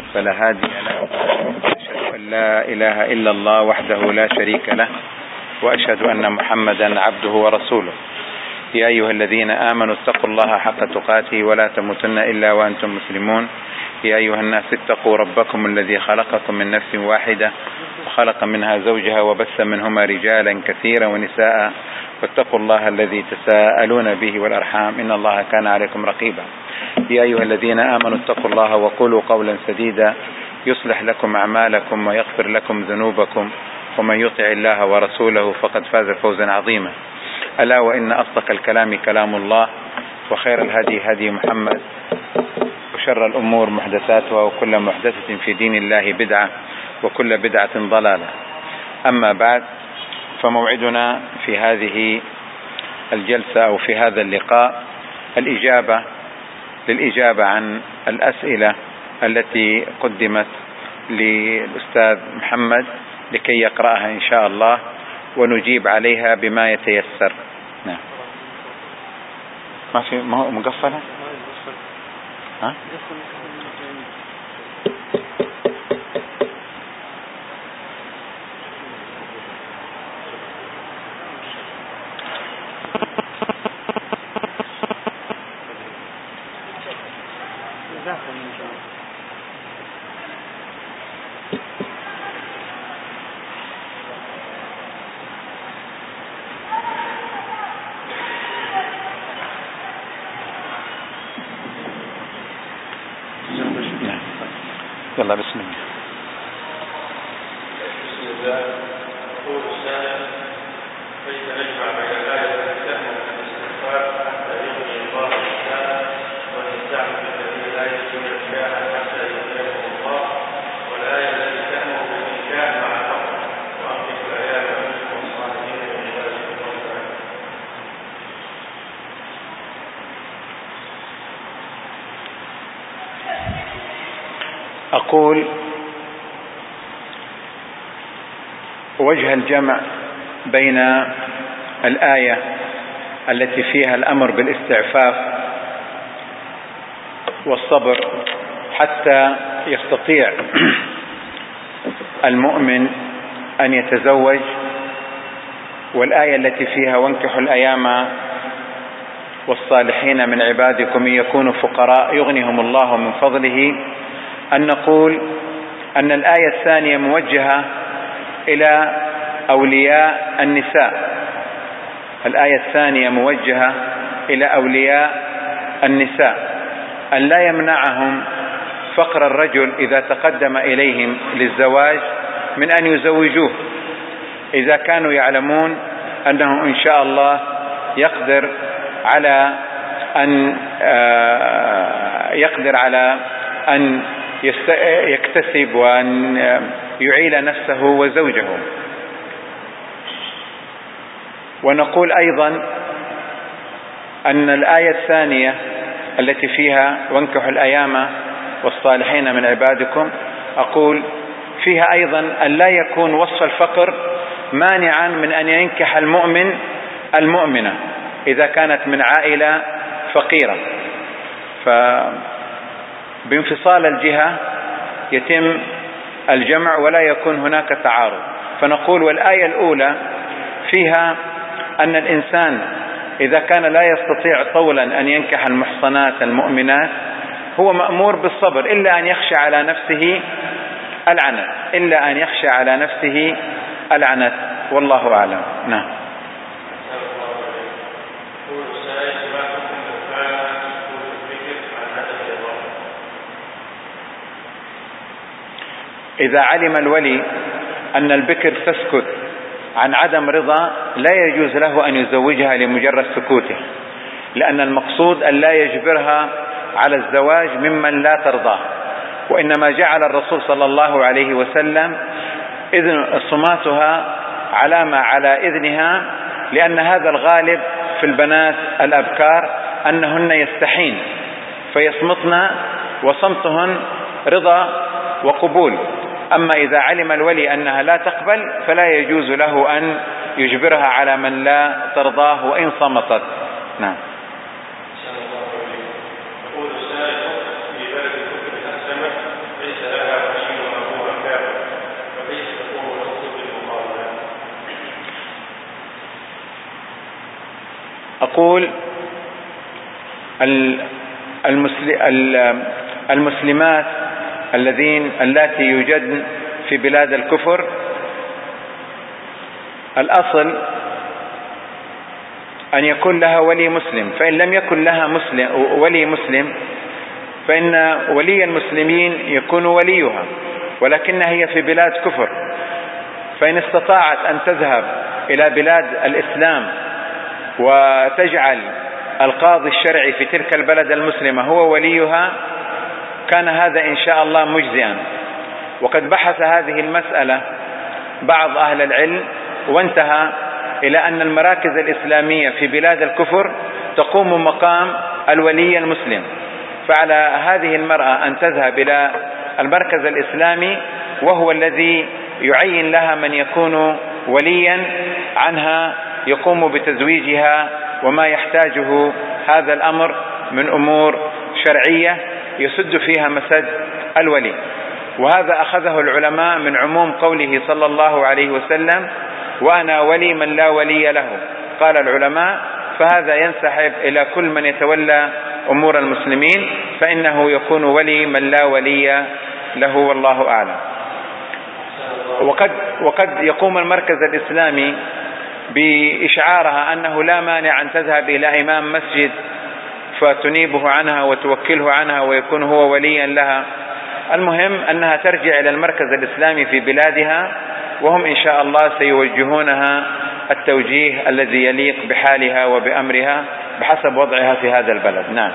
فلا هادي له، أشهد أن لا إله إلا الله وحده لا شريك له، وأشهد أن محمدا عبده ورسوله. يا أيها الذين آمنوا اتقوا الله حق تقاته ولا تموتن إلا وأنتم مسلمون. يا أيها الناس اتقوا ربكم الذي خلقكم من نفس واحدة وخلق منها زوجها وبث منهما رجالا كثيرا ونساء، واتقوا الله الذي تساءلون به والأرحام إن الله كان عليكم رقيبا. يا أيها الذين آمنوا اتقوا الله وقولوا قولا سديدا يصلح لكم أعمالكم ويغفر لكم ذنوبكم، ومن يطع الله ورسوله فقد فاز فوزا عظيما. ألا وإن أصدق الكلام كلام الله، وخير الهدي هدي محمد، وشر الأمور محدثاتها، وكل محدثة في دين الله بدعة، وكل بدعة ضلالة. أما بعد، فموعدنا في هذه الجلسة أو في هذا اللقاء للإجابة عن الأسئلة التي قدمت للأستاذ محمد لكي يقرأها إن شاء الله ونجيب عليها بما يتيسر. نعم. ما في مقفلة؟ ها؟ يلا بسم الله. يقول السائل: كيف نجمع بين الآية التي تأمر بالاستغفار حتى يغني الله الإنسان، ونستعمل الذين لا يجدون نكاحا حتى يغنيهم الله، والآية التي تأمر بالنكاح مع الفقر وأنكحوا الأيام منكم والصالحين من عبادكم والإماء؟ أقول: وجه الجمع بين الآية التي فيها الأمر بالاستعفاف والصبر حتى يستطيع المؤمن أن يتزوج، والآية التي فيها وانكحوا الأيام والصالحين من عبادكم إن يكونوا فقراء يغنيهم الله من فضله، أن نقول أن الآية الثانية موجهة إلى أولياء النساء. الآية الثانية موجهة إلى أولياء النساء أن لا يمنعهم فقر الرجل إذا تقدم إليهم للزواج من أن يزوجوه، إذا كانوا يعلمون أنه إن شاء الله يقدر على أن يكتسب وأن يعيل نفسه وزوجه. ونقول أيضا أن الآية الثانية التي فيها وانكحوا الأيام والصالحين من عبادكم، أقول فيها أيضا أن لا يكون وصف الفقر مانعا من أن ينكح المؤمن المؤمنة إذا كانت من عائلة فقيرة، بانفصال الجهة يتم الجمع ولا يكون هناك تعارض. فنقول والآية الأولى فيها أن الإنسان إذا كان لا يستطيع طولا أن ينكح المحصنات المؤمنات هو مأمور بالصبر إلا أن يخشى على نفسه العنت، والله أعلم. نعم. إذا علم الولي أن البكر تسكت عن عدم رضا لا يجوز له أن يزوجها لمجرد سكوته، لأن المقصود أن لا يجبرها على الزواج ممن لا ترضاه، وإنما جعل الرسول صلى الله عليه وسلم إذن صماتها علامة على إذنها، لأن هذا الغالب في البنات الأبكار أنهن يستحين فيصمتن، وصمتهن رضا وقبول. أما إذا علم الولي أنها لا تقبل فلا يجوز له أن يجبرها على من لا ترضاه وإن صمتت. نعم. يقول السائل: في بلد السمك ليس لها أقول المسلمات اللاتي يوجدن في بلاد الكفر، الأصل أن يكون لها ولي مسلم، فإن لم يكن لها ولي مسلم فإن ولي المسلمين يكون وليها، ولكنها هي في بلاد كفر، فإن استطاعت أن تذهب إلى بلاد الإسلام وتجعل القاضي الشرعي في تلك البلد المسلمة هو وليها، كان هذا إن شاء الله مجزئا. وقد بحث هذه المسألة بعض أهل العلم وانتهى إلى أن المراكز الإسلامية في بلاد الكفر تقوم مقام الولي المسلم، فعلى هذه المرأة أن تذهب إلى المركز الإسلامي وهو الذي يعين لها من يكون وليا عنها يقوم بتزويجها وما يحتاجه هذا الأمر من أمور شرعية يسد فيها مسد الولي. وهذا أخذه العلماء من عموم قوله صلى الله عليه وسلم: وأنا ولي من لا ولي له. قال العلماء: فهذا ينسحب إلى كل من يتولى أمور المسلمين، فإنه يكون ولي من لا ولي له، والله أعلم. وقد يقوم المركز الإسلامي بإشعارها أنه لا مانع أن تذهب إلى إمام مسجد فتنيبه عنها وتوكله عنها ويكون هو وليا لها. المهم أنها ترجع إلى المركز الإسلامي في بلادها، وهم إن شاء الله سيوجهونها التوجيه الذي يليق بحالها وبأمرها بحسب وضعها في هذا البلد. نعم.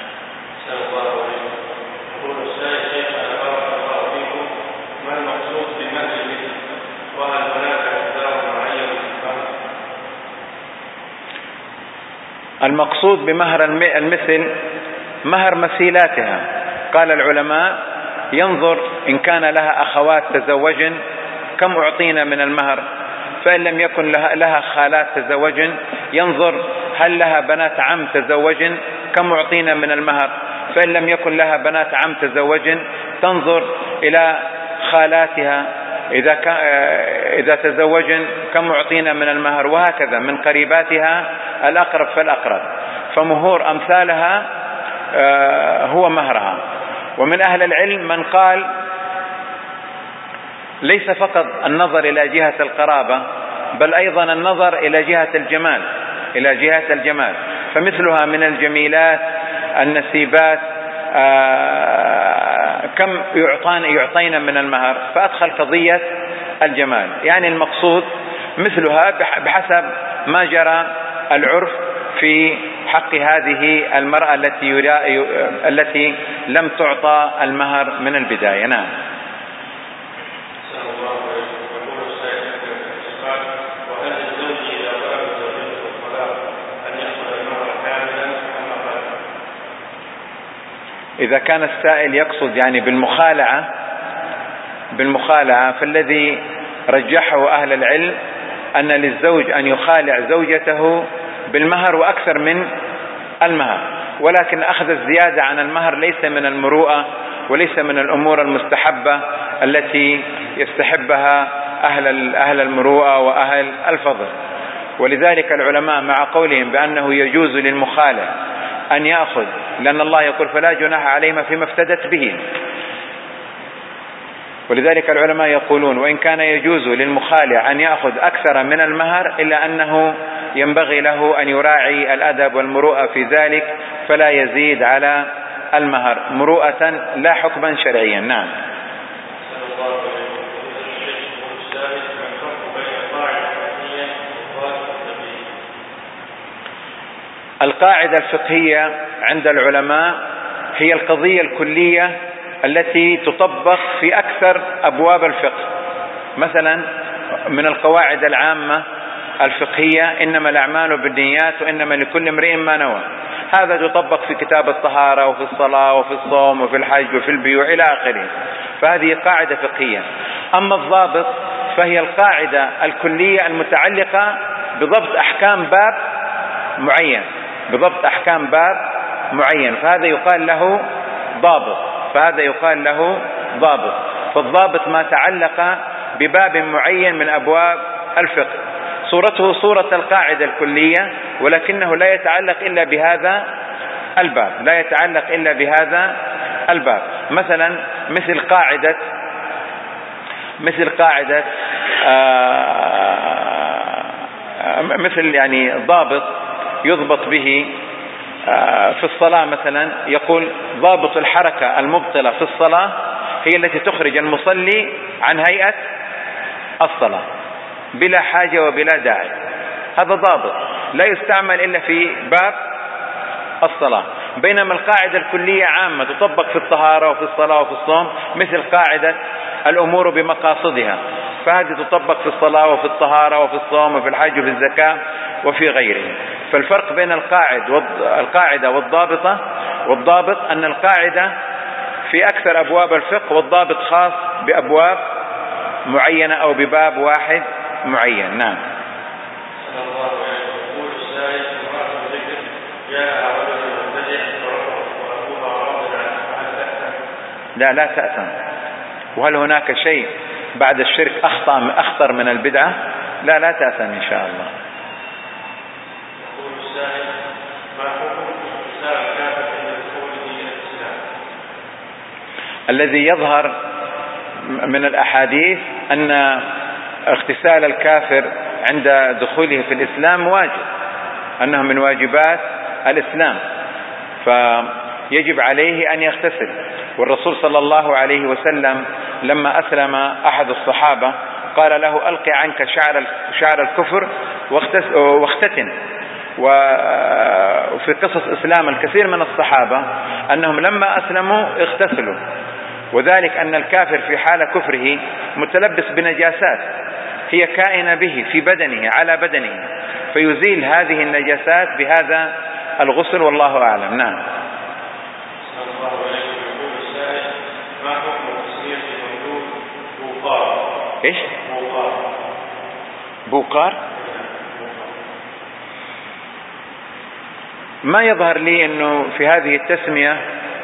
المقصود بمهر المثل مهر مثيلاتها. قال العلماء: ينظر إن كان لها أخوات تزوجن كم أعطينا من المهر، فإن لم يكن لها خالات تزوجن ينظر هل لها بنات عم تزوجن كم أعطينا من المهر، فإن لم يكن لها بنات عم تزوجن تنظر إلى خالاتها إذا تزوجن كم أعطينا من المهر، وهكذا من قريباتها الأقرب فالأقرب. فمهور أمثالها هو مهرها. ومن أهل العلم من قال ليس فقط النظر إلى جهة القرابة، بل أيضا النظر إلى جهة الجمال، فمثلها من الجميلات النسيبات كم يعطينا من المهر، فأدخل قضية الجمال. يعني المقصود مثلها بحسب ما جرى العرف في حق هذه المرأة التي لم تعطى المهر من البداية. نعم. إذا كان السائل يقصد يعني بالمخالعة فالذي رجحه أهل العلم أن للزوج أن يخالع زوجته بالمهر وأكثر من المهر، ولكن أخذ الزيادة عن المهر ليس من المروءة وليس من الأمور المستحبة التي يستحبها أهل المروءة وأهل الفضل. ولذلك العلماء مع قولهم بأنه يجوز للمخالع أن يأخذ، لأن الله يقول: فلا جناح عليهما فيما افتدت به. ولذلك العلماء يقولون: وإن كان يجوز للمخالع أن يأخذ أكثر من المهر إلا أنه ينبغي له أن يراعي الأدب والمروءة في ذلك، فلا يزيد على المهر مروءة لا حكما شرعيا. نعم. القاعدة الفقهية عند العلماء هي القضية الكلية التي تطبق في أكثر أبواب الفقه. مثلا من القواعد العامة الفقهية: إنما الأعمال بالنيات وإنما لكل امرئ ما نوى. هذا يطبق في كتاب الطهارة وفي الصلاة وفي الصوم وفي الحج وفي البيوع إلى آخره، فهذه قاعدة فقهية. أما الضابط فهي القاعدة الكلية المتعلقة بضبط أحكام باب معين، فهذا يقال له ضابط. فالضابط ما تعلق بباب معين من أبواب الفقه، صورته صورة القاعدة الكلية، ولكنه لا يتعلق إلا بهذا الباب، لا يتعلق إلا بهذا الباب. مثلا مثل قاعدة مثل يعني ضابط يضبط به في الصلاة. مثلا يقول ضابط الحركة المبطلة في الصلاة هي التي تخرج المصلي عن هيئة الصلاة بلا حاجة وبلا داعي. هذا ضابط لا يستعمل إلا في باب الصلاة. بينما القاعدة الكلية عامة تطبق في الطهارة وفي الصلاة وفي الصوم، مثل قاعدة الأمور بمقاصدها، فهذه تطبق في الصلاة وفي الطهارة وفي الصوم وفي الحج وفي الزكاة وفي غيره. فالفرق بين القاعدة والضابط أن القاعدة في أكثر أبواب الفقه، والضابط خاص بأبواب معينة أو بباب واحد معين. نعم. لا تأثم. وهل هناك شيء بعد الشرك أخطر من البدعة؟ لا تأثم إن شاء الله. الذي يظهر من الأحاديث أن اغتسال الكافر عند دخوله في الإسلام واجب، أنه من واجبات الإسلام، فيجب عليه أن يغتسل. والرسول صلى الله عليه وسلم لما أسلم أحد الصحابة قال له: ألقي عنك شعر الكفر واختتن. وفي قصص إسلام الكثير من الصحابة أنهم لما أسلموا اغتسلوا، وذلك أن الكافر في حال كفره متلبس بنجاسات هي كائنة به في بدنه على بدنه، فيزيل هذه النجاسات بهذا الغسل، والله أعلم. نعم. إيش؟ بوقار. ما يظهر لي أنه في هذه التسمية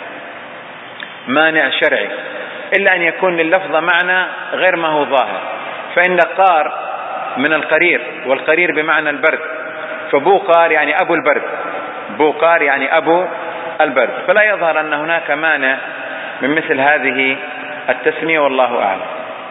مانع شرعي، إلا أن يكون لللفظة معنى غير ما هو ظاهر. فإن قار من القرير، والقرير بمعنى البرد، فبوقار يعني أبو البرد، بوقار يعني أبو البرد، فلا يظهر أن هناك مانع من مثل هذه التسمية، والله أعلم.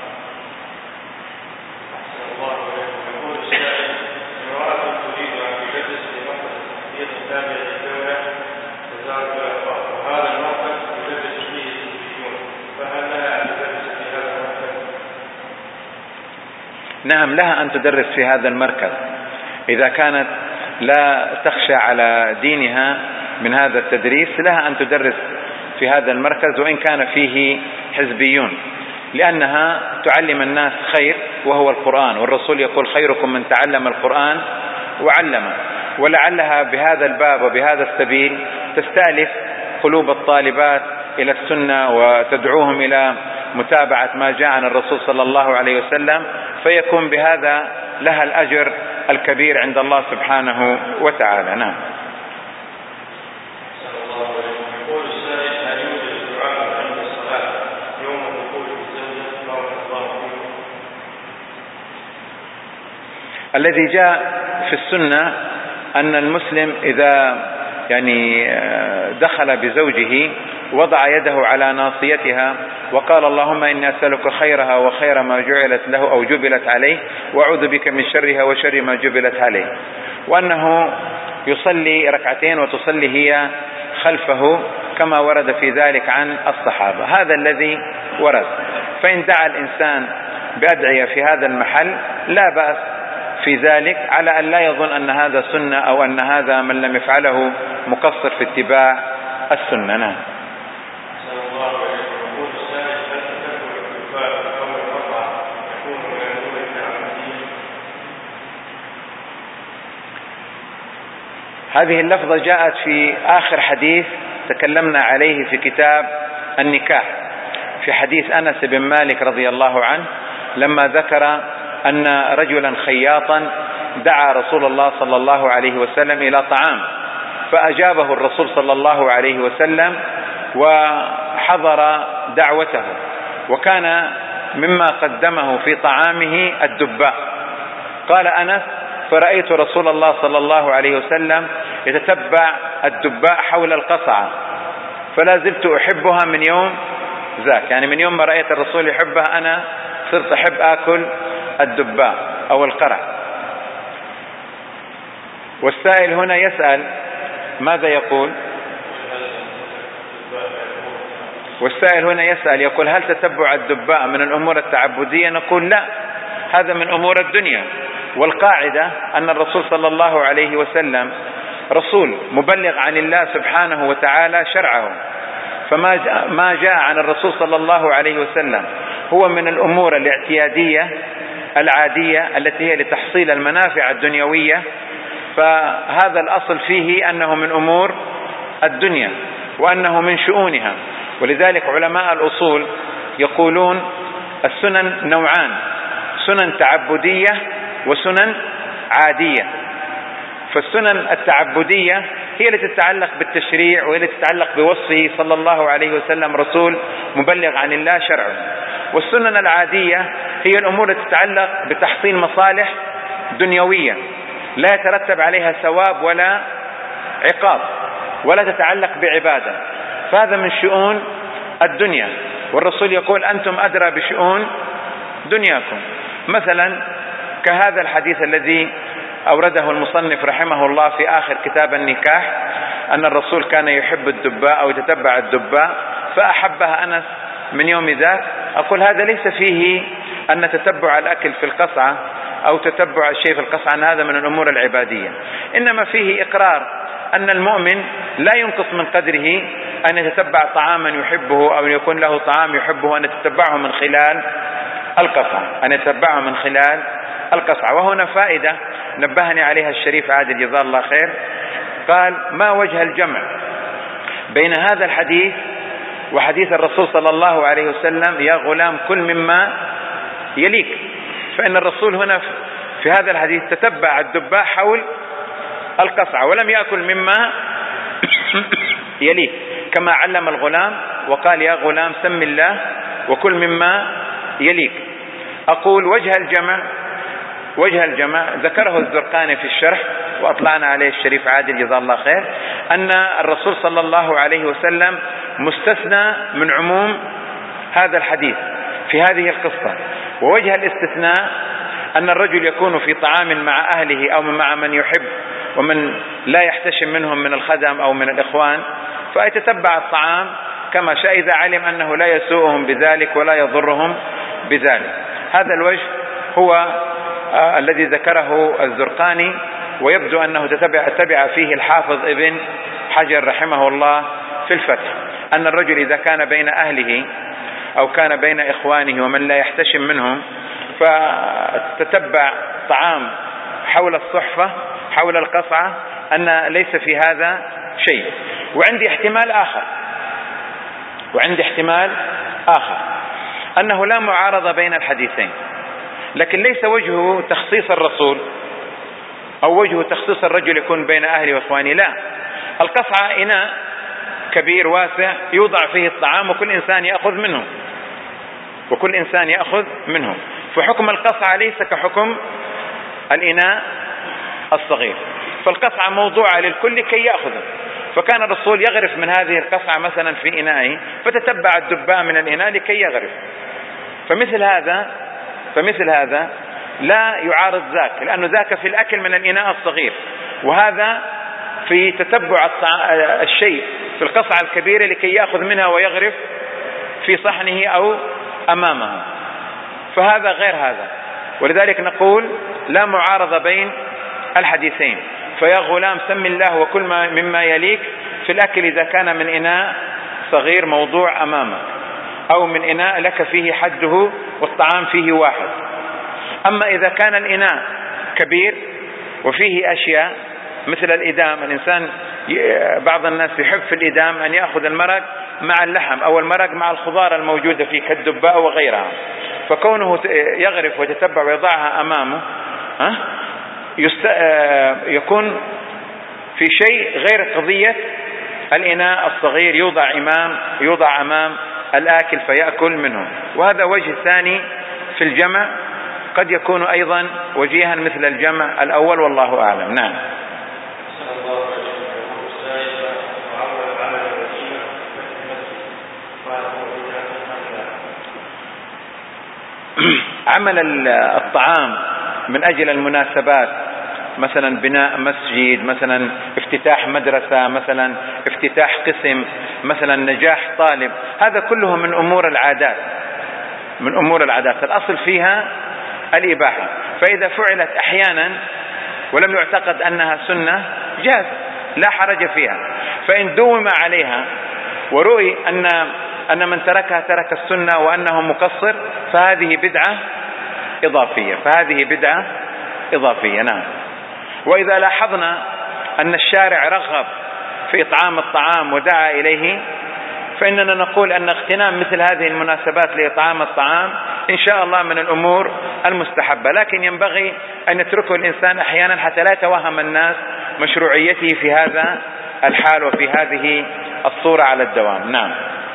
نعم، لها أن تدرس في هذا المركز إذا كانت لا تخشى على دينها من هذا التدريس، لها أن تدرس في هذا المركز وإن كان فيه حزبيون، لأنها تعلم الناس خير وهو القرآن، والرسول يقول: خيركم من تعلم القرآن وعلمه. ولعلها بهذا الباب وبهذا السبيل تستألف قلوب الطالبات إلى السنة وتدعوهم إلى متابعة ما جاء عن الرسول صلى الله عليه وسلم، فيكون بهذا لها الأجر الكبير عند الله سبحانه وتعالى. نعم. الذي جاء في السنة أن المسلم إذا دخل بزوجه وضع يده على ناصيتها وقال: اللهم إني أسألك خيرها وخير ما جعلت له أو جبلت عليه، وأعوذ بك من شرها وشر ما جبلت عليه، وأنه يصلي ركعتين وتصلي هي خلفه كما ورد في ذلك عن الصحابة. هذا الذي ورد. فإن دعا الإنسان بأدعية في هذا المحل لا بأس في ذلك، على أن لا يظن أن هذا سنة أو أن هذا من لم يفعله مقصر في اتباع السنة. نعم. هذه اللفظة جاءت في آخر حديث تكلمنا عليه في كتاب النكاح، في حديث أنس بن مالك رضي الله عنه لما ذكر أن رجلا خياطا دعا رسول الله صلى الله عليه وسلم إلى طعام، فأجابه الرسول صلى الله عليه وسلم وحضر دعوته، وكان مما قدمه في طعامه الدباء. قال أنس: فرأيت رسول الله صلى الله عليه وسلم يتتبع الدباء حول القصعة، فلا زلت أحبها من يوم ذاك. يعني من يوم ما رأيت الرسول يحبها أنا صرت أحب آكل الدباء أو القرع. والسائل هنا يسأل ماذا يقول؟ والسائل هنا يسأل يقول هل تتبع الدباء من الأمور التعبدية؟ نقول لا، هذا من أمور الدنيا. والقاعدة أن الرسول صلى الله عليه وسلم رسول مبلغ عن الله سبحانه وتعالى شرعه، فما جاء عن الرسول صلى الله عليه وسلم هو من الأمور الاعتيادية العادية التي هي لتحصيل المنافع الدنيوية، فهذا الأصل فيه أنه من أمور الدنيا وأنه من شؤونها. ولذلك علماء الأصول يقولون السنن نوعان: سنن تعبدية وسنن عادية. فالسنن التعبدية هي التي تتعلق بالتشريع وهي التي تتعلق بوصفه صلى الله عليه وسلم رسول مبلغ عن الله شرعه. والسنن العادية هي الأمور التي تتعلق بتحصيل مصالح دنيوية لا يترتب عليها ثواب ولا عقاب ولا تتعلق بعبادة، فهذا من شؤون الدنيا. والرسول يقول أنتم أدرى بشؤون دنياكم. مثلا كهذا الحديث الذي أورده المصنف رحمه الله في آخر كتاب النكاح، أن الرسول كان يحب الدباء أو يتتبع الدباء فأحبها أنس من يوم ذاك. أقول هذا ليس فيه أن تتبع الأكل في القصعة أو تتبع الشيء في القصعة أن هذا من الأمور العبادية، إنما فيه إقرار أن المؤمن لا ينقص من قدره أن يتتبع طعاما يحبه أو يكون له طعام يحبه أن يتتبعه من خلال القصعة. وهنا فائدة نبهني عليها الشريف عادل جزاه الله خير، قال ما وجه الجمع بين هذا الحديث وحديث الرسول صلى الله عليه وسلم يا غلام كل مما يليك؟ فإن الرسول هنا في هذا الحديث تتبع الدباء حول القصعة ولم يأكل مما يليك، كما علم الغلام وقال يا غلام سم الله وكل مما يليك. أقول وجه الجمع ذكره الزرقاني في الشرح وأطلعنا عليه الشريف عادل جزاه الله خير، أن الرسول صلى الله عليه وسلم مستثنى من عموم هذا الحديث في هذه القصة. ووجه الاستثناء أن الرجل يكون في طعام مع أهله أو مع من يحب ومن لا يحتشم منهم من الخدم أو من الإخوان، فيتتبع الطعام كما شاء إذا علم أنه لا يسوءهم بذلك ولا يضرهم بذلك. هذا الوجه هو الذي ذكره الزرقاني، ويبدو أنه تبع فيه الحافظ ابن حجر رحمه الله في الفتح، أن الرجل إذا كان بين أهله أو كان بين إخوانه ومن لا يحتشم منهم فتتبع طعام حول الصحفة حول القصعة أن ليس في هذا شيء. وعندي احتمال آخر أنه لا معارضة بين الحديثين، لكن ليس وجهه تخصيص الرسول أو وجهه تخصيص الرجل يكون بين أهله وإخوانه، لا، القصعة إناء كبير واسع يوضع فيه الطعام وكل إنسان يأخذ منه، فحكم القصعة ليس كحكم الإناء الصغير، فالقصعة موضوعة للكل كي يأخذه. فكان الرسول يغرف من هذه القصعة مثلا في إنائه فتتبع الدباء من الإناء لكي يغرف. فمثل هذا لا يعارض ذاك، لأنه ذاك في الأكل من الإناء الصغير، وهذا في تتبع الشيء في القصعة الكبيرة لكي يأخذ منها ويغرف في صحنه أو أمامه، فهذا غير هذا. ولذلك نقول لا معارضة بين الحديثين. فيا غلام سم الله وكل مما يليك في الأكل إذا كان من إناء صغير موضوع أمامك أو من إناء لك فيه حده والطعام فيه واحد. أما إذا كان الإناء كبير وفيه أشياء مثل الإدام، الإنسان بعض الناس يحب في الإدام أن يأخذ المرق مع اللحم أو المرق مع الخضار الموجودة فيه كالدباء وغيرها، فكونه يغرف ويتتبع ويضعها أمامه يكون في شيء غير قضية الإناء الصغير يوضع أمام الآكل فيأكل منه. وهذا وجه ثاني في الجمع، قد يكون أيضا وجيها مثل الجمع الأول، والله أعلم. نعم. عمل الطعام من أجل المناسبات، مثلا بناء مسجد، مثلا افتتاح مدرسة، مثلا افتتاح قسم، مثلا نجاح طالب، هذا كله من أمور العادات، من أمور العادات الأصل فيها الإباحة. فإذا فعلت أحيانا ولم يعتقد أنها سنة جاز، لا حرج فيها. فإن دوم عليها ورؤي أن من تركها ترك السنة وأنه مقصر، فهذه بدعة إضافية. نعم. وإذا لاحظنا أن الشارع رغب في إطعام الطعام ودعا إليه، فإننا نقول أن اغتنام مثل هذه المناسبات لإطعام الطعام إن شاء الله من الأمور المستحبة، لكن ينبغي أن يتركه الإنسان أحيانا حتى لا يتوهم الناس مشروعيته في هذا الحال وفي هذه الصورة على الدوام. نعم.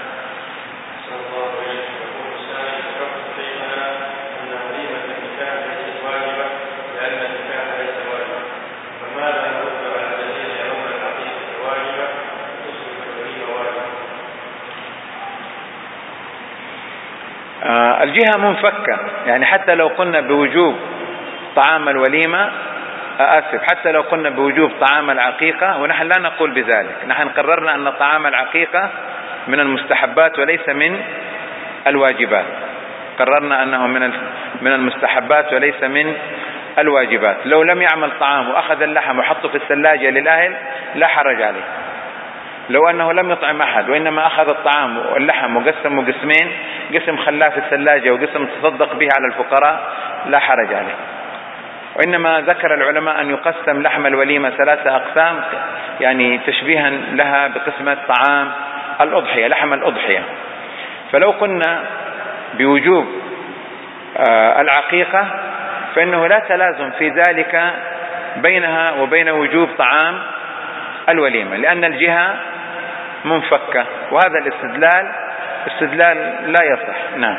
الجهة منفكة، يعني حتى لو قلنا بوجوب طعام الوليمة، حتى لو قلنا بوجوب طعام العقيقة، ونحن لا نقول بذلك. نحن قررنا أن طعام العقيقة من المستحبات وليس من الواجبات، قررنا أنه من المستحبات وليس من الواجبات. لو لم يعمل طعام وأخذ اللحم وحطه في الثلاجة للأهل لا حرج عليه. لو أنه لم يطعم أحد وإنما أخذ الطعام واللحم وقسمه قسمين، قسم خلاه في الثلاجة وقسم تصدق به على الفقراء، لا حرج عليه. وإنما ذكر العلماء أن يقسم لحم الوليمة 3 أقسام، يعني تشبيها لها بقسمة طعام الأضحية، لحم الأضحية. فلو قلنا بوجوب العقيقة فإنه لا تلازم في ذلك بينها وبين وجوب طعام الوليمة، لأن الجهة منفكة، وهذا الاستدلال لا يصح. نعم.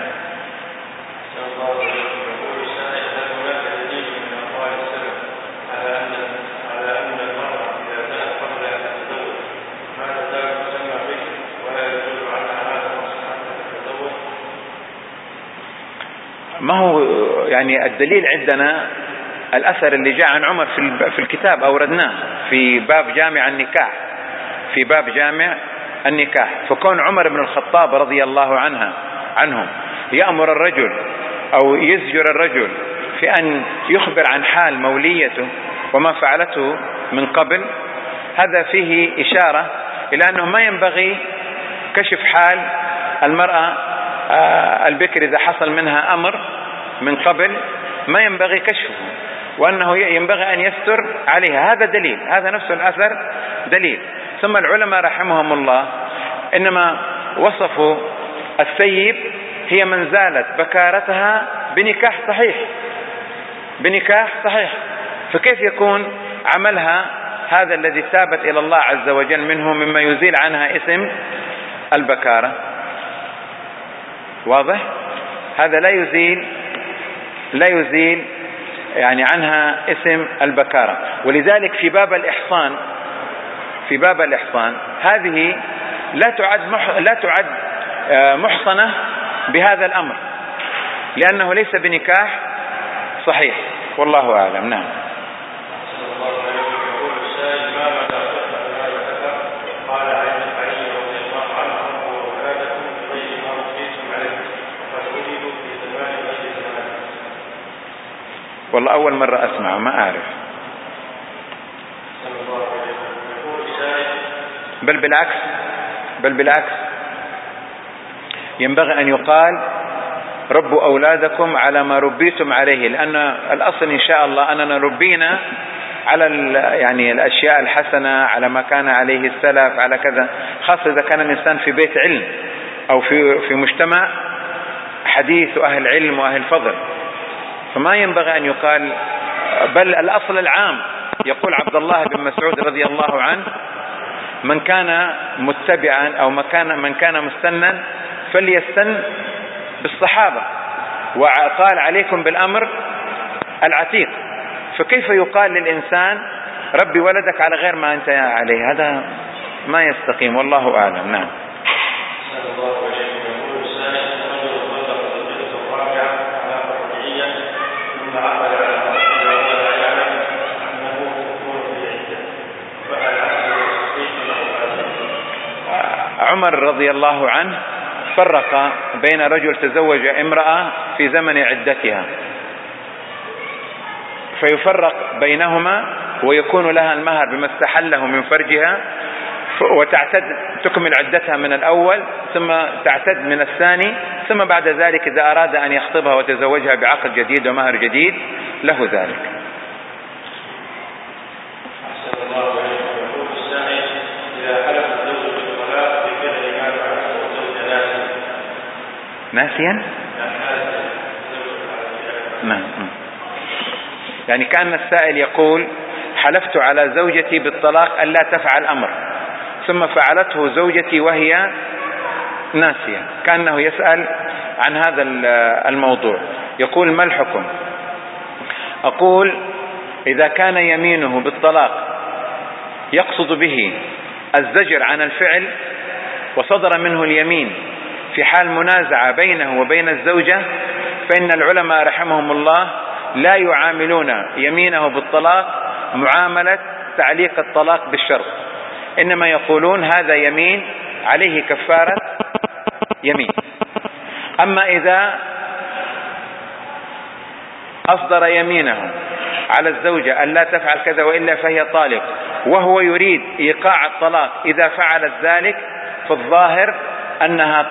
ما هو يعني الدليل عندنا الأثر اللي جاء عن عمر في الكتاب أوردناه في باب جامع النكاح. فكون عمر بن الخطاب رضي الله عنه يأمر الرجل أو يزجر الرجل في أن يخبر عن حال موليته وما فعلته من قبل، هذا فيه إشارة إلى أنه ما ينبغي كشف حال المرأة البكر إذا حصل منها أمر من قبل، ما ينبغي كشفه، وأنه ينبغي أن يستر عليها. هذا دليل، هذا نفس الأثر دليل. ثم العلماء رحمهم الله إنما وصفوا الثيب هي من زالت بكارتها بنكاح صحيح، فكيف يكون عملها هذا الذي تابت إلى الله عز وجل منه مما يزيل عنها اسم البكارة؟ واضح؟ هذا لا يزيل يعني عنها اسم البكارة. ولذلك في باب الإحصان هذه لا تعد محصنة بهذا الأمر، لأنه ليس بنكاح صحيح، والله أعلم. نعم. والله أول مرة أسمع، ما أعرف. بل بالعكس ينبغي أن يقال ربوا أولادكم على ما ربيتم عليه، لأن الأصل إن شاء الله أننا ربينا على يعني الأشياء الحسنة، على ما كان عليه السلف، على كذا، خاصة إذا كان الإنسان في بيت علم أو في مجتمع حديث وأهل علم وأهل فضل، فما ينبغي أن يقال. بل الأصل العام يقول عبد الله بن مسعود رضي الله عنه: من كان متبعا أو من كان مستنا فليستن بالصحابة، وقال عليكم بالأمر العتيق. فكيف يقال للإنسان ربي ولدك على غير ما أنت عليه؟ هذا ما يستقيم، والله أعلم. نعم. عمر رضي الله عنه فرق بين رجل تزوج امرأة في زمن عدتها، فيفرق بينهما ويكون لها المهر بما استحله من فرجها، وتعتد تكمل عدتها من الأول ثم تعتد من الثاني، ثم بعد ذلك إذا أراد أن يخطبها وتزوجها بعقد جديد ومهر جديد له ذلك. ناسيا؟ نعم. يعني كان السائل يقول حلفت على زوجتي بالطلاق ألا تفعل أمر، ثم فعلته زوجتي وهي ناسية، كأنه يسأل عن هذا الموضوع. يقول ما الحكم؟ أقول إذا كان يمينه بالطلاق يقصد به الزجر عن الفعل وصدر منه اليمين في حال منازعة بينه وبين الزوجة، فإن العلماء رحمهم الله لا يعاملون يمينه بالطلاق معاملة تعليق الطلاق بالشرط، إنما يقولون هذا يمين عليه كفارة يمين. أما إذا أصدر يمينه على الزوجة أن لا تفعل كذا وإلا فهي طالق، وهو يريد إيقاع الطلاق إذا فعلت ذلك، فالظاهر أنها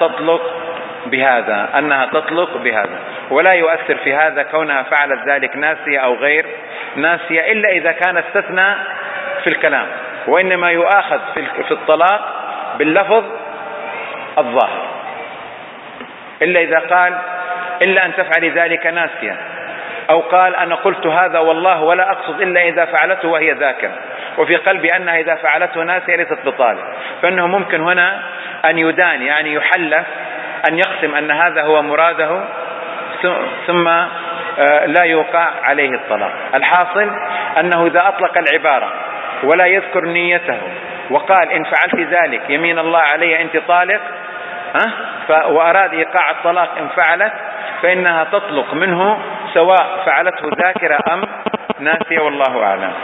تطلق بهذا، ولا يؤثر في هذا كونها فعلت ذلك ناسية أو غير ناسية، إلا إذا كان استثنى في الكلام، وإنما يؤاخذ في الطلاق باللفظ الظاهر، إلا إذا قال إلا أن تفعلي ذلك ناسية، أو قال أنا قلت هذا والله ولا أقصد إلا إذا فعلته وهي ذاكرة، وفي قلبي أنها إذا فعلته ناسية ليست بطالب، فإنه ممكن هنا أن يدان، يعني يحلف أن يقسم أن هذا هو مراده ثم لا يوقع عليه الطلاق. الحاصل أنه إذا أطلق العبارة ولا يذكر نيته وقال إن فعلت ذلك يمين الله علي أنت طالق، وأراد إيقاع الطلاق إن فعلت، فإنها تطلق منه سواء فعلته ذاكرة أم ناسية، والله أعلم.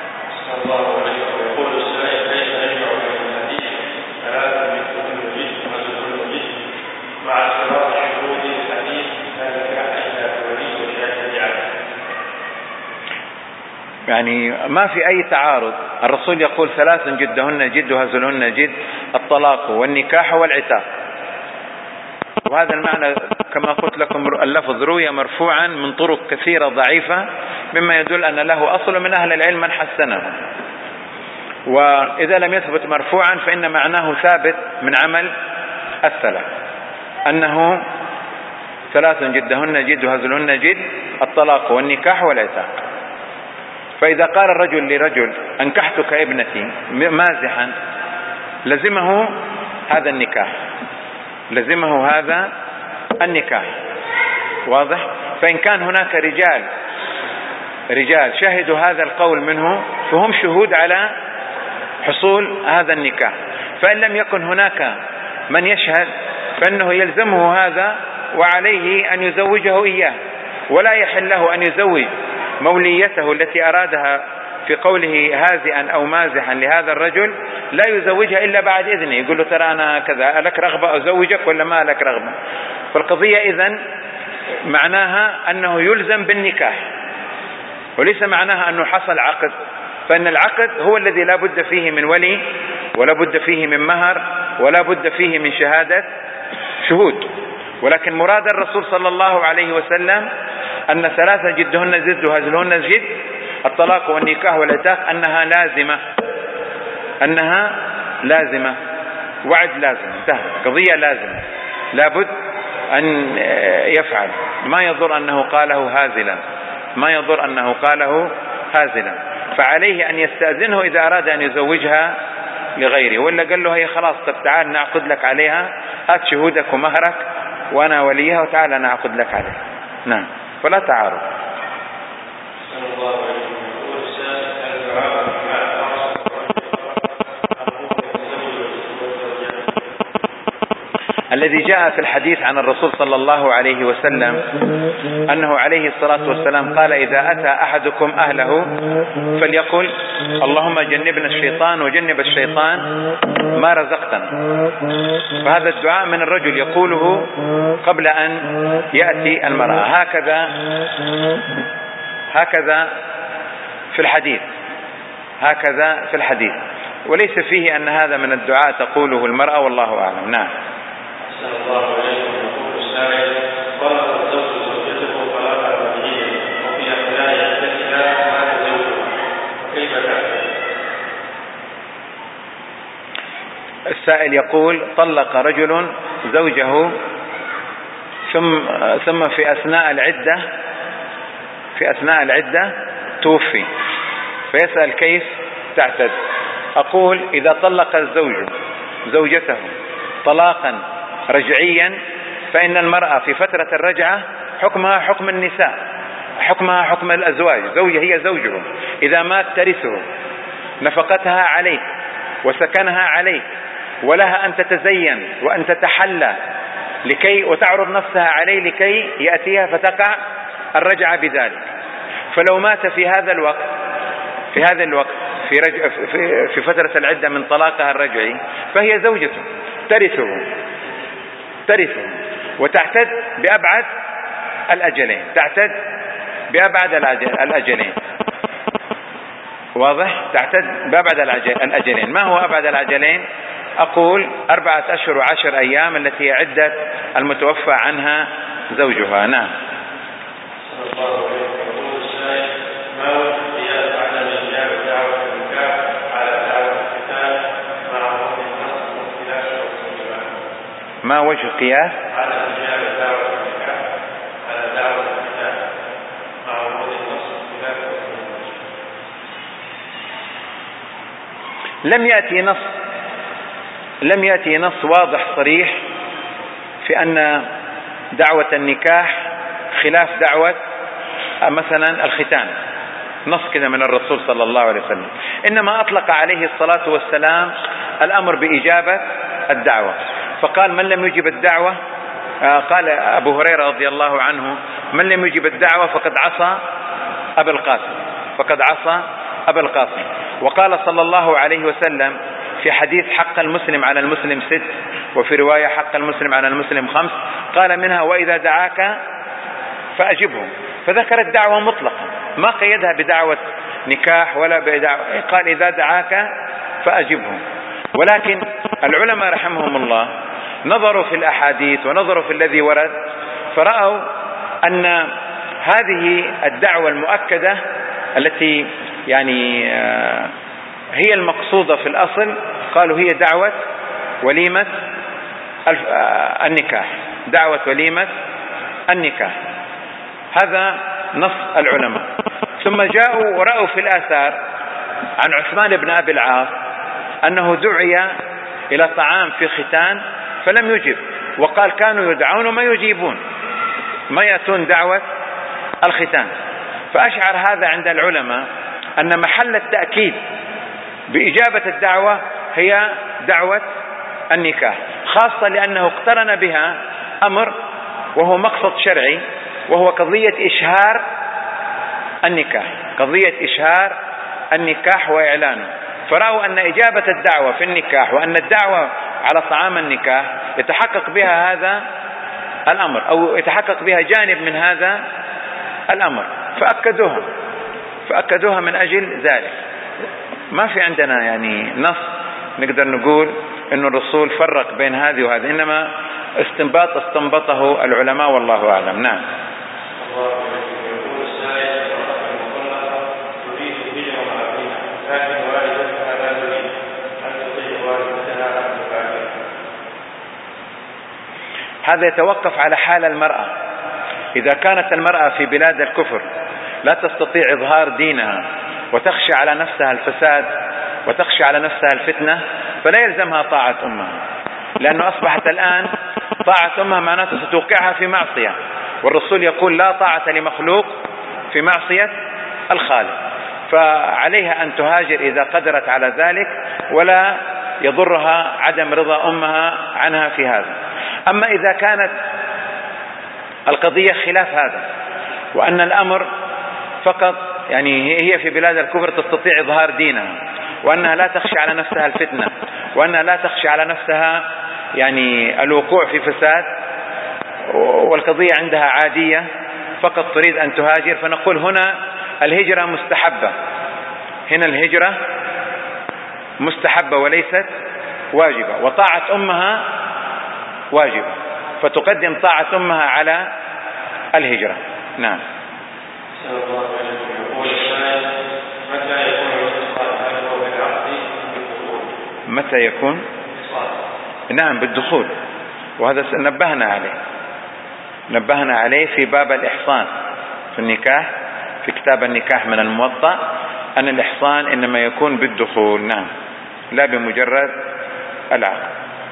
يعني ما في أي تعارض. الرسول يقول 3 جدهن جد وهزلهن جد: الطلاق والنكاح والعتاق. وهذا المعنى كما قلت لكم اللفظ روي مرفوعا من طرق كثيرة ضعيفة، مما يدل أن له أصل من أهل العلم من حسنه. وإذا لم يثبت مرفوعا فإن معناه ثابت من عمل السلف، أنه 3 جدهن جد وهزلهن جد: الطلاق والنكاح والعتاق. فإذا قال الرجل لرجل أنكحتك ابنتي مازحا، لزمه هذا النكاح، واضح؟ فإن كان هناك رجال شهدوا هذا القول منه فهم شهود على حصول هذا النكاح، فإن لم يكن هناك من يشهد فإنه يلزمه هذا وعليه أن يزوجه إياه، ولا يحل له أن يزوج موليته التي أرادها في قوله هازئا أو مازحا لهذا الرجل، لا يزوجها إلا بعد إذنه، يقول له ترى أنا كذا، لك رغبة أزوجك ولا ما لك رغبة؟ فالقضية إذن معناها أنه يلزم بالنكاح، وليس معناها أنه حصل عقد، فإن العقد هو الذي لا بد فيه من ولي، ولا بد فيه من مهر، ولا بد فيه من شهادة شهود. ولكن مراد الرسول صلى الله عليه وسلم أن 3 جدهن جد وهزلهن جد: الطلاق والنكاح والعتاق، أنها لازمة، وعد لازم، انتهى، قضية لازمة، لابد أن يفعل، ما يضر أنه قاله هازلا، فعليه أن يستأذنه إذا أراد أن يزوجها لغيره، ولا قال له هي خلاص طب تعال نعقد لك عليها، هات شهودك ومهرك وأنا وليها وتعال نعقد لك عليها. نعم، فلا تعارض. الذي جاء في الحديث عن الرسول صلى الله عليه وسلم أنه عليه الصلاة والسلام قال: إذا أتى أحدكم أهله فليقل: اللهم جنبنا الشيطان وجنب الشيطان ما رزقتنا. فهذا الدعاء من الرجل يقوله قبل أن يأتي المرأة، هكذا في الحديث، وليس فيه أن هذا من الدعاء تقوله المرأة، والله أعلم. نعم. أحسن الله عليكم. يقول السائل: طلق الزوج زوجته طلاقا رجعيا وفي أثناء عدتها مات زوجها، كيف تعتد؟ السائل يقول: طلق رجل زوجه ثم في أثناء العدة توفي، فيسأل كيف تعتد. أقول: إذا طلق الزوج زوجته طلاقا رجعيا فإن المرأة في فترة الرجعة حكمها حكم النساء، حكمها حكم الأزواج، هي زوجه، إذا مات ترثه، نفقتها عليه وسكنها عليه، ولها أن تتزين وأن تتحلى وتعرض نفسها عليه لكي يأتيها فتقع الرجعة بذلك. فلو مات في هذا الوقت في فترة العدة من طلاقها الرجعي فهي زوجته ترثه وتعتد بأبعد الأجلين. واضح؟ تعتد بأبعد الأجلين. ما هو أبعد الأجلين؟ أقول 4 أشهر و10 أيام التي هي عدة المتوفى عنها زوجها. نعم. ما وجه قياس على إجابة دعوة النكاح على دعوة الختان مع وجود النص اختلاف لم يأتي نص واضح صريح في أن دعوة النكاح خلاف دعوة مثلا الختان، نص كذا من الرسول صلى الله عليه وسلم، إنما أطلق عليه الصلاة والسلام الأمر بإجابة الدعوة، فقال: من لم يجب الدعوة، قال أبو هريرة رضي الله عنه: من لم يجب الدعوة فقد عصى أبا القاسم. وقال صلى الله عليه وسلم في حديث: حق المسلم على المسلم 6، وفي رواية: حق المسلم على المسلم 5، قال منها: وإذا دعاك فأجبه. فذكر الدعوة مطلقا، ما قيدها بدعوة نكاح ولا بدعوة، قال: إذا دعاك فأجبه. ولكن العلماء رحمهم الله نظروا في الأحاديث ونظروا في الذي ورد، فرأوا أن هذه الدعوة المؤكدة التي يعني هي المقصودة في الأصل، قالوا هي دعوة وليمة النكاح، هذا نص العلماء. ثم جاءوا ورأوا في الآثار عن عثمان بن أبي العاص أنه دعي إلى طعام في ختان فلم يجب، وقال: كانوا يدعون ما يجيبون، ما يأتون دعوة الختان. فأشعر هذا عند العلماء أن محل التأكيد بإجابة الدعوة هي دعوة النكاح، خاصة لأنه اقترن بها أمر وهو مقصد شرعي، وهو قضية إشهار النكاح وإعلانه. فرأوا أن إجابة الدعوة في النكاح وأن الدعوة على طعام النكاح يتحقق بها هذا الأمر، أو يتحقق بها جانب من هذا الأمر، فأكدوها من أجل ذلك. ما في عندنا يعني نص نقدر نقول إنه الرسول فرق بين هذه وهذه، إنما استنبطه العلماء، والله أعلم. نعم. هذا يتوقف على حال المرأة. إذا كانت المرأة في بلاد الكفر لا تستطيع إظهار دينها وتخشى على نفسها الفساد وتخشى على نفسها الفتنة، فلا يلزمها طاعة أمها، لأنه أصبحت الآن طاعة أمها معناته ستوقعها في معصية، والرسول يقول: لا طاعة لمخلوق في معصية الخالق. فعليها أن تهاجر إذا قدرت على ذلك، ولا يضرها عدم رضا أمها عنها في هذا. أما إذا كانت القضية خلاف هذا، وأن الأمر فقط يعني هي في بلاد الكفر تستطيع إظهار دينها، وأنها لا تخشى على نفسها الفتنة، وأنها لا تخشى على نفسها يعني الوقوع في فساد، والقضية عندها عادية فقط تريد أن تهاجر، فنقول هنا الهجرة مستحبة، هنا الهجرة مستحبة وليست واجبة، وطاعة أمها واجبة، فتقدم طاعة أمها على الهجرة. نعم. متى يكون؟ نعم بالدخول، وهذا نبهنا عليه في باب الإحصان في النكاح، في كتاب النكاح من الموطأ، أن الإحصان إنما يكون بالدخول، نعم، لا بمجرد العقد.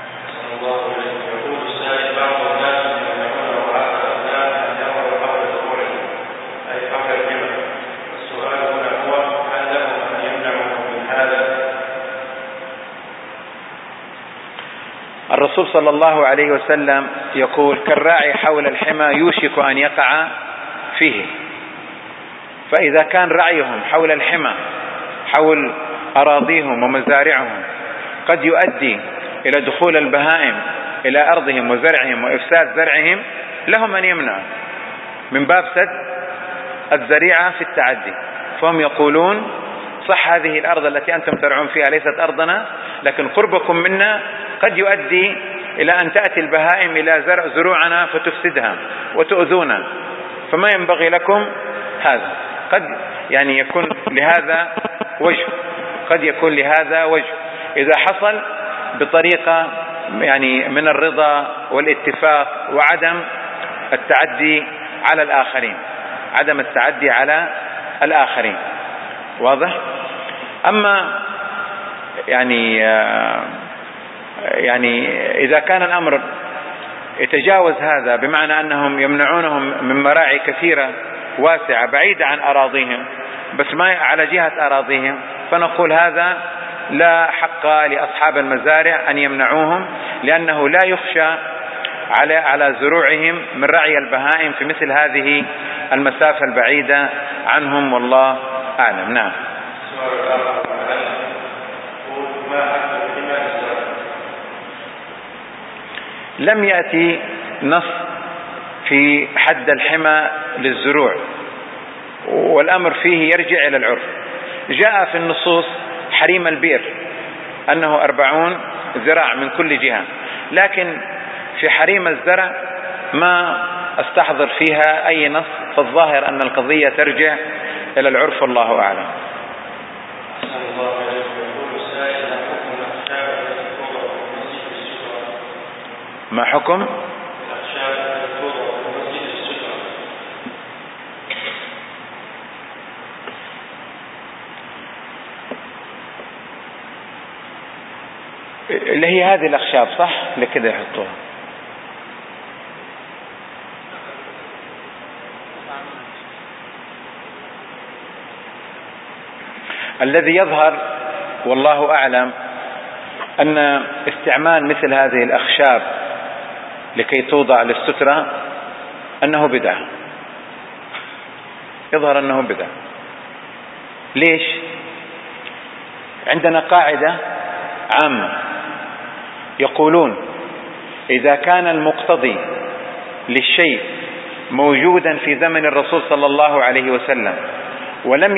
الرسول صلى الله عليه وسلم يقول: كالراعي حول الحمى يوشك أن يقع فيه. فإذا كان رعيهم حول الحمى، حول أراضيهم ومزارعهم، قد يؤدي إلى دخول البهائم إلى أرضهم وزرعهم وإفساد زرعهم، لهم أن يمنعوا من باب سد الذريعة في التعدي. فهم يقولون: صح، هذه الأرض التي أنتم ترعون فيها ليست أرضنا، لكن قربكم منا قد يؤدي إلى أن تأتي البهائم إلى زروعنا فتفسدها وتؤذونا، فما ينبغي لكم هذا. قد يعني يكون لهذا وجه، قد يكون لهذا وجه إذا حصل بطريقة يعني من الرضا والاتفاق وعدم التعدي على الآخرين، عدم التعدي على الآخرين. واضح؟ أما يعني إذا كان الأمر يتجاوز هذا، بمعنى أنهم يمنعونهم من مراعي كثيرة واسعة بعيدة عن أراضيهم بس ما على جهة أراضيهم، فنقول هذا لا حق لأصحاب المزارع أن يمنعوهم، لأنه لا يخشى على زروعهم من رعي البهائم في مثل هذه المسافة البعيدة عنهم، والله أعلم. نعم. لم يأتي نص في حد الحمى للزروع، والأمر فيه يرجع إلى العرف. جاء في النصوص حريم البئر أنه 40 ذراع من كل جهة، لكن في حريم الزرع ما استحضر فيها أي نص، فالظاهر أن القضية ترجع إلى العرف، والله أعلم. ما حكم؟ اللي هي هذه الأخشاب، صح؟ لكده يحطوها. الذي يظهر والله أعلم أن استعمال مثل هذه الأخشاب لكي توضع للسترة أنه بدعة، يظهر أنه بدعة. ليش؟ عندنا قاعدة عامة يقولون: إذا كان المقتضي للشيء موجودا في زمن الرسول صلى الله عليه وسلم ولم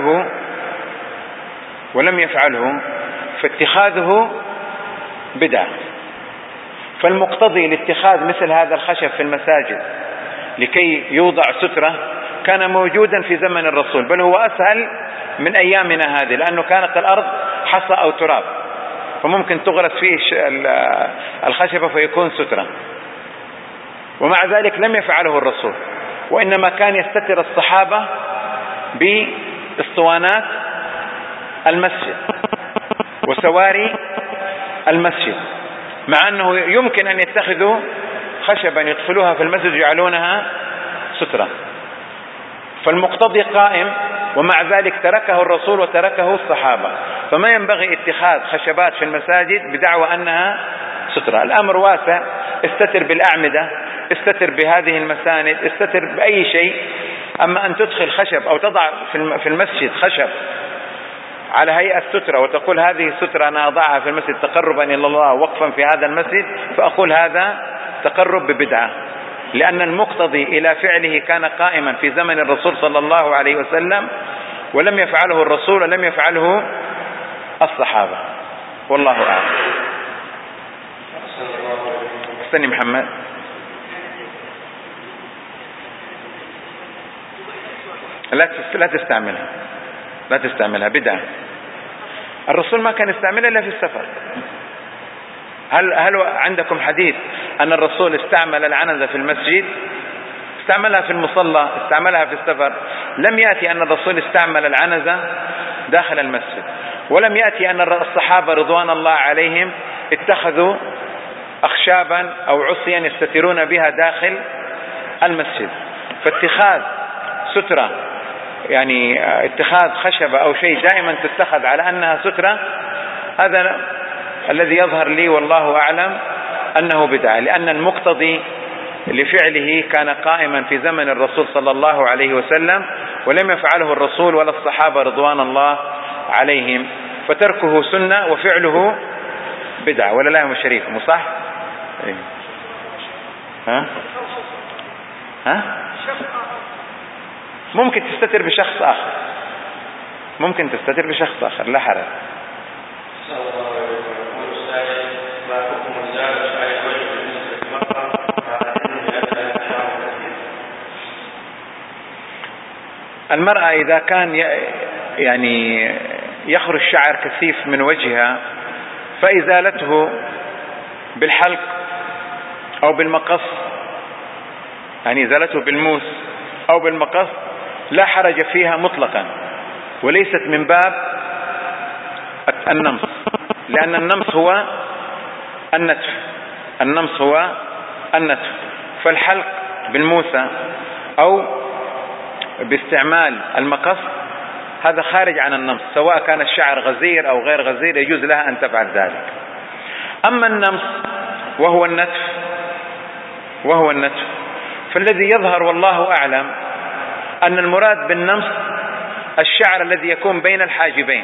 يفعله فاتخاذه بدعة. فالمقتضي لاتخاذ مثل هذا الخشب في المساجد لكي يوضع سترة كان موجودا في زمن الرسول، بل هو أسهل من أيامنا هذه، لأنه كانت الأرض حصى أو تراب، فممكن تغرس فيه الخشبة فيكون سترة. ومع ذلك لم يفعله الرسول، وإنما كان يستتر الصحابة باسطوانات المسجد وسواري المسجد، مع أنه يمكن أن يتخذوا خشبا يدخلوها في المسجد ويجعلونها سترة. فالمقتضي قائم، ومع ذلك تركه الرسول وتركه الصحابة، فما ينبغي اتخاذ خشبات في المساجد بدعوى أنها سترة. الأمر واسع، استتر بالأعمدة، استتر بهذه المساند، استتر بأي شيء. أما أن تدخل خشب أو تضع في المسجد خشب على هيئة سترة وتقول هذه سترة أنا أضعها في المسجد تقربا إلى الله وقفا في هذا المسجد، فأقول هذا تقرب ببدعة، لأن المقتضي إلى فعله كان قائما في زمن الرسول صلى الله عليه وسلم، ولم يفعله الرسول ولم يفعله الصحابة، والله أعلم. استني محمد. لا تستعملها بدعة. الرسول ما كان يستعملها إلا في السفر. هل عندكم حديث أن الرسول استعمل العنزة في المسجد؟ استعملها في المصلى، استعملها في السفر. لم يأتي أن الرسول استعمل العنزة داخل المسجد، ولم يأتي أن الصحابة رضوان الله عليهم اتخذوا أخشابا أو عصيا يستترون بها داخل المسجد. فاتخاذ سترة، يعني اتخاذ خشبة أو شيء دائما تتخذ على أنها سترة، هذا الذي يظهر لي والله أعلم أنه بدعة، لأن المقتضي لفعله كان قائما في زمن الرسول صلى الله عليه وسلم، ولم يفعله الرسول ولا الصحابة رضوان الله عليهم، فتركه سنة وفعله بدعة. ولا لا يا شريف مصح؟ ها؟ ممكن تستتر بشخص آخر، ممكن تستتر بشخص آخر، لا حرج. المرأة إذا كان يعني يخرج شعر كثيف من وجهها، فإزالته بالحلق أو بالمقص، يعني إزالته بالموس أو بالمقص لا حرج فيها مطلقا، وليست من باب النمص، لأن النمص هو النتف، النمص هو النتف. فالحلق بالموسى أو باستعمال المقص هذا خارج عن النمص، سواء كان الشعر غزير أو غير غزير يجوز لها أن تفعل ذلك. أما النمص وهو النتف فالذي يظهر والله أعلم أن المراد بالنمص الشعر الذي يكون بين الحاجبين،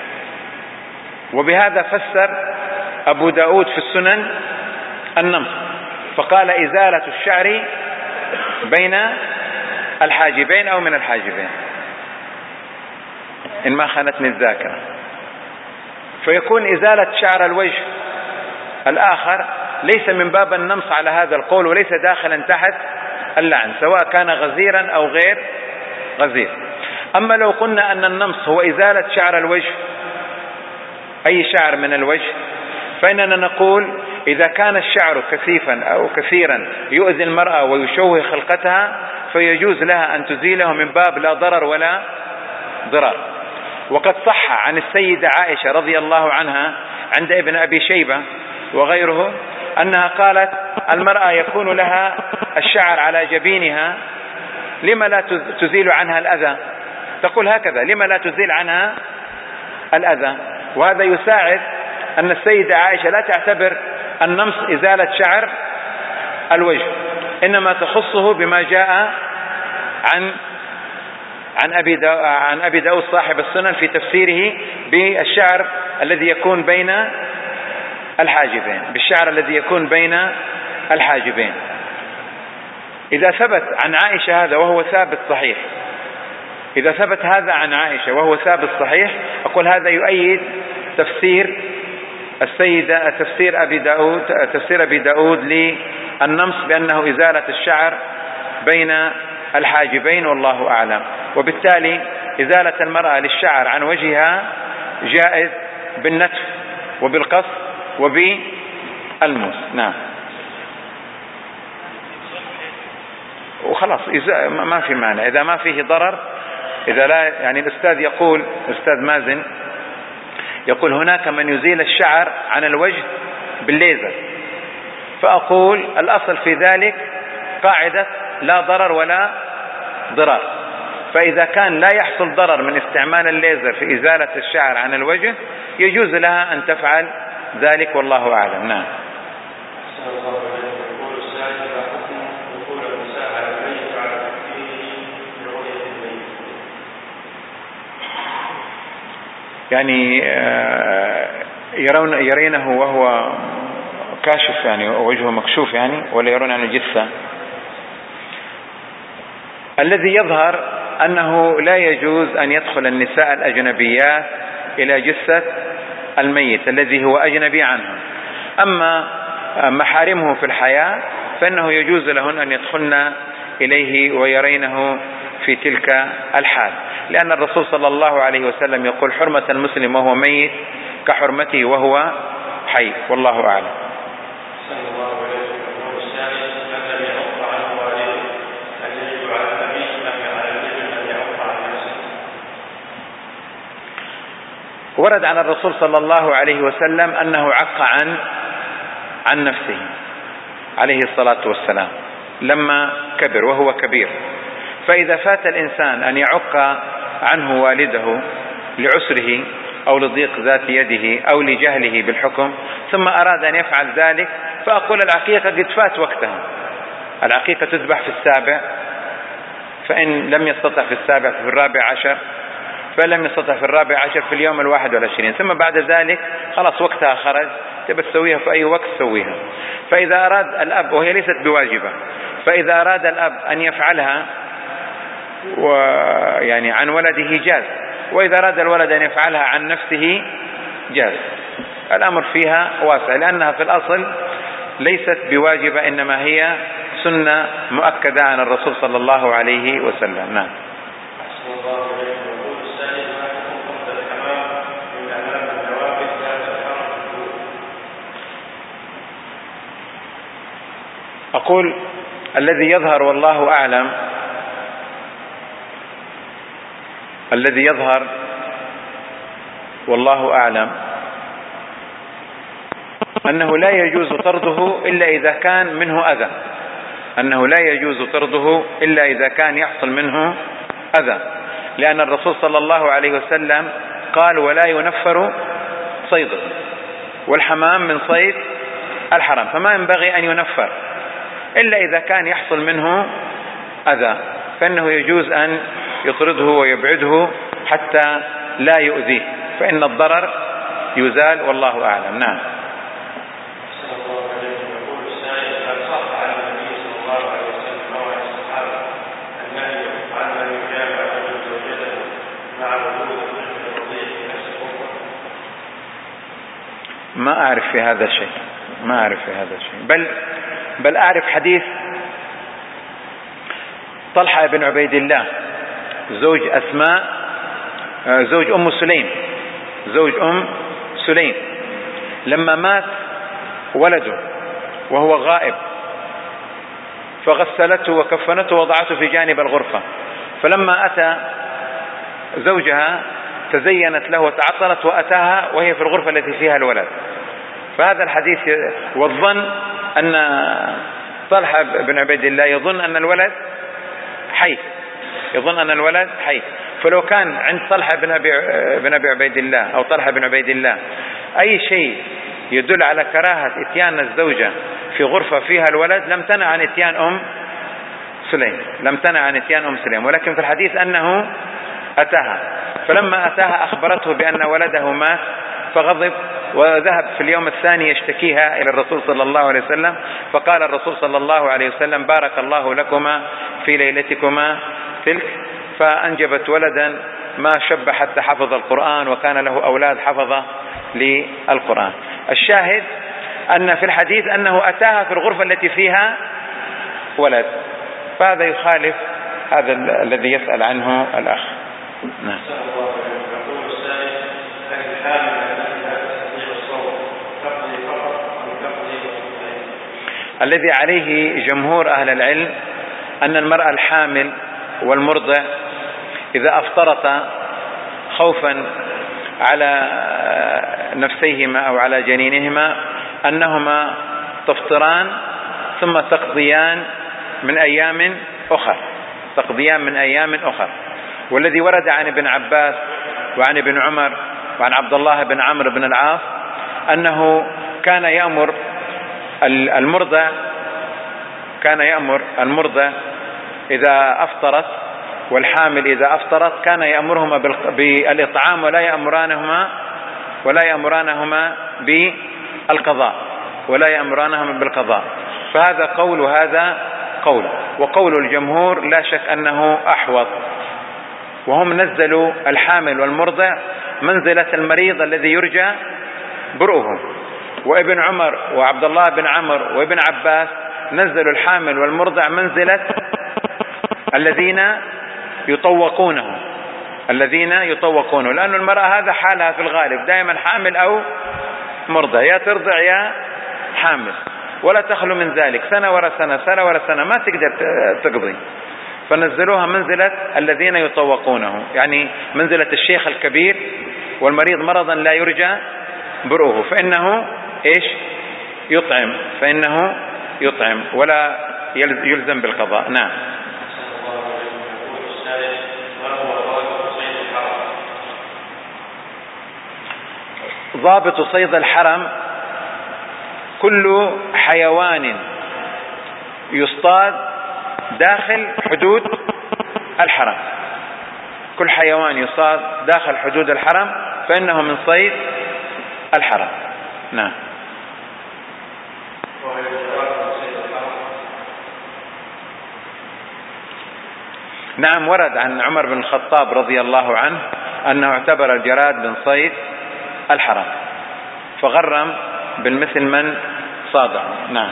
وبهذا فسر أبو داود في السنن النمص، فقال إزالة الشعر بين الحاجبين أو من الحاجبين إن ما خانتني الذاكرة. فيكون إزالة شعر الوجه الآخر ليس من باب النمص على هذا القول، وليس داخلا تحت اللعن، سواء كان غزيرا أو غير غزير. أما لو قلنا أن النمص هو إزالة شعر الوجه، أي شعر من الوجه، فإننا نقول إذا كان الشعر كثيفا أو كثيرا يؤذي المرأة ويشوه خلقتها فيجوز لها أن تزيله من باب لا ضرر ولا ضرار. وقد صح عن السيدة عائشة رضي الله عنها عند ابن أبي شيبة وغيره أنها قالت المرأة يكون لها الشعر على جبينها، لما لا تزيل عنها الأذى؟ تقول هكذا، لما لا تزيل عنها الأذى؟ وهذا يساعد أن السيدة عائشة لا تعتبر النمص إزالة شعر الوجه، إنما تخصه بما جاء عن أبي داود صاحب السنن في تفسيره بالشعر الذي يكون بين الحاجبين، بالشعر الذي يكون بين الحاجبين. إذا ثبت عن عائشة هذا وهو ثابت صحيح، إذا ثبت هذا عن عائشة وهو ثابت صحيح، أقول هذا يؤيد تفسير السيدة تفسير أبي داود للنمص بأنه إزالة الشعر بين الحاجبين، والله أعلم. وبالتالي إزالة المرأة للشعر عن وجهها جائز بالنتف وبالقص وبالموس. نعم، وخلاص ما في معنى إذا ما فيه ضرر. إذا لا، يعني الأستاذ يقول، أستاذ مازن يقول هناك من يزيل الشعر عن الوجه بالليزر، فأقول الأصل في ذلك قاعدة لا ضرر ولا ضرار، فإذا كان لا يحصل ضرر من استعمال الليزر في إزالة الشعر عن الوجه يجوز لها أن تفعل ذلك، والله أعلم. نعم. يقول السائل ما حكم دخول النساء على الميت على تكفيره برؤية الميت؟ يعني يرينه وهو كاشف يعني وجهه مكشوف يعني، ولا يرون عنه جثة؟ الذي يظهر أنه لا يجوز أن يدخل النساء الأجنبيات إلى جثة الميت الذي هو أجنبي عنه. أما محارمه في الحياة فإنه يجوز لهن أن يدخلن إليه ويرينه في تلك الحال، لأن الرسول صلى الله عليه وسلم يقول حرمة المسلم وهو ميت كحرمته وهو حي، والله أعلم. ورد عن الرسول صلى الله عليه وسلم أنه عق عن نفسه عليه الصلاة والسلام لما كبر وهو كبير. فإذا فات الإنسان أن يعق عنه والده لعسره أو لضيق ذات يده أو لجهله بالحكم ثم أراد أن يفعل ذلك، فأقول العقيقة قد فات وقتها. العقيقة تذبح في 7، فإن لم يستطع في 7 في 14، فإن لم يستطع في 14 في اليوم 21، ثم بعد ذلك خلاص وقتها خرج، تبى تسويها في أي وقت سويها. فإذا أراد الأب، وهي ليست بواجبة، فإذا أراد الأب أن يفعلها ويعني عن ولده جاز، وإذا أراد الولد أن يفعلها عن نفسه جاز. الأمر فيها واسع، لأنها في الأصل ليست بواجبة، إنما هي سنة مؤكدة عن الرسول صلى الله عليه وسلم. نعم. أقول الذي يظهر والله أعلم، الذي يظهر والله أعلم أنه لا يجوز طرده إلا إذا كان منه أذى، أنه لا يجوز طرده إلا إذا كان يحصل منه أذى، لأن الرسول صلى الله عليه وسلم قال ولا ينفر صيده، والحمام من صيد الحرام، فما ينبغي أن ينفر إلا إذا كان يحصل منه أذى، فإنه يجوز أن يطرده ويبعده حتى لا يؤذيه، فإن الضرر يزال والله أعلم. نعم. ما أعرف في هذا الشيء، ما أعرف في هذا الشيء، بل أعرف حديث طلحة بن عبيد الله زوج أسماء، زوج أم سليم، زوج أم سليم، لما مات ولده وهو غائب فغسلته وكفنته ووضعته في جانب الغرفة، فلما أتى زوجها تزينت له وتعطرت وأتاها وهي في الغرفة التي فيها الولد. فهذا الحديث والظن أن طلحة بن عبيد الله يظن أن الولد حي، يظن أن الولد حي. فلو كان عند طلحة بن أبي عبيد الله أو طلحة بن عبيد الله أي شيء يدل على كراهة إتيان الزوجة في غرفة فيها الولد لم تنع عن إتيان أم سليم، لم تنع عن إتيان أم سليم، ولكن في الحديث أنه أتاها، فلما أتاها أخبرته بأن ولده مات فغضب وذهب في اليوم الثاني يشتكيها إلى الرسول صلى الله عليه وسلم، فقال الرسول صلى الله عليه وسلم بارك الله لكما في ليلتكما تلك، فأنجبت ولدا ما شب حتى حفظ القرآن، وكان له أولاد حفظة للقرآن. الشاهد أن في الحديث أنه أتاها في الغرفة التي فيها ولد، فهذا يخالف هذا الذي يسأل عنه الأخ. نعم. الذي عليه جمهور أهل العلم أن المرأة الحامل والمرضع إذا أفطرتا خوفا على نفسيهما أو على جنينهما أنهما تفطران ثم تقضيان من أيام أخر، تقضيان من أيام أخر. والذي ورد عن ابن عباس وعن ابن عمر وعن عبد الله بن عمرو بن العاص أنه كان يأمر المرضع كان يأمر المرضع إذا أفطرت والحامل إذا أفطرت كان يأمرهما بالإطعام ولا يأمرانهما بالقضاء. فهذا قول وهذا قول، وقول الجمهور لا شك أنه أحوط، وهم نزلوا الحامل والمرضع منزلة المريض الذي يرجى برؤه، وابن عمر وعبد الله بن عمر وابن عباس نزلوا الحامل والمرضع منزلة الذين يطوقونه، لأن المرأة هذا حالها في الغالب دائما حامل أو مرضع، يا ترضع يا حامل، ولا تخلو من ذلك سنة ورا سنة ما تقدر تقضي، فنزلوها منزلة الذين يطوقونه، يعني منزلة الشيخ الكبير والمريض مرضا لا يرجى برؤه، فإنه يطعم ولا يلزم بالقضاء. نعم. ضابط صيد الحرم كل حيوان يصطاد داخل حدود الحرم، كل حيوان يصطاد داخل حدود الحرم فإنه من صيد الحرم. نعم. نعم، ورد عن عمر بن الخطاب رضي الله عنه أنه اعتبر الجراد من صيد الحرم فغرم بالمثل من صاده. نعم.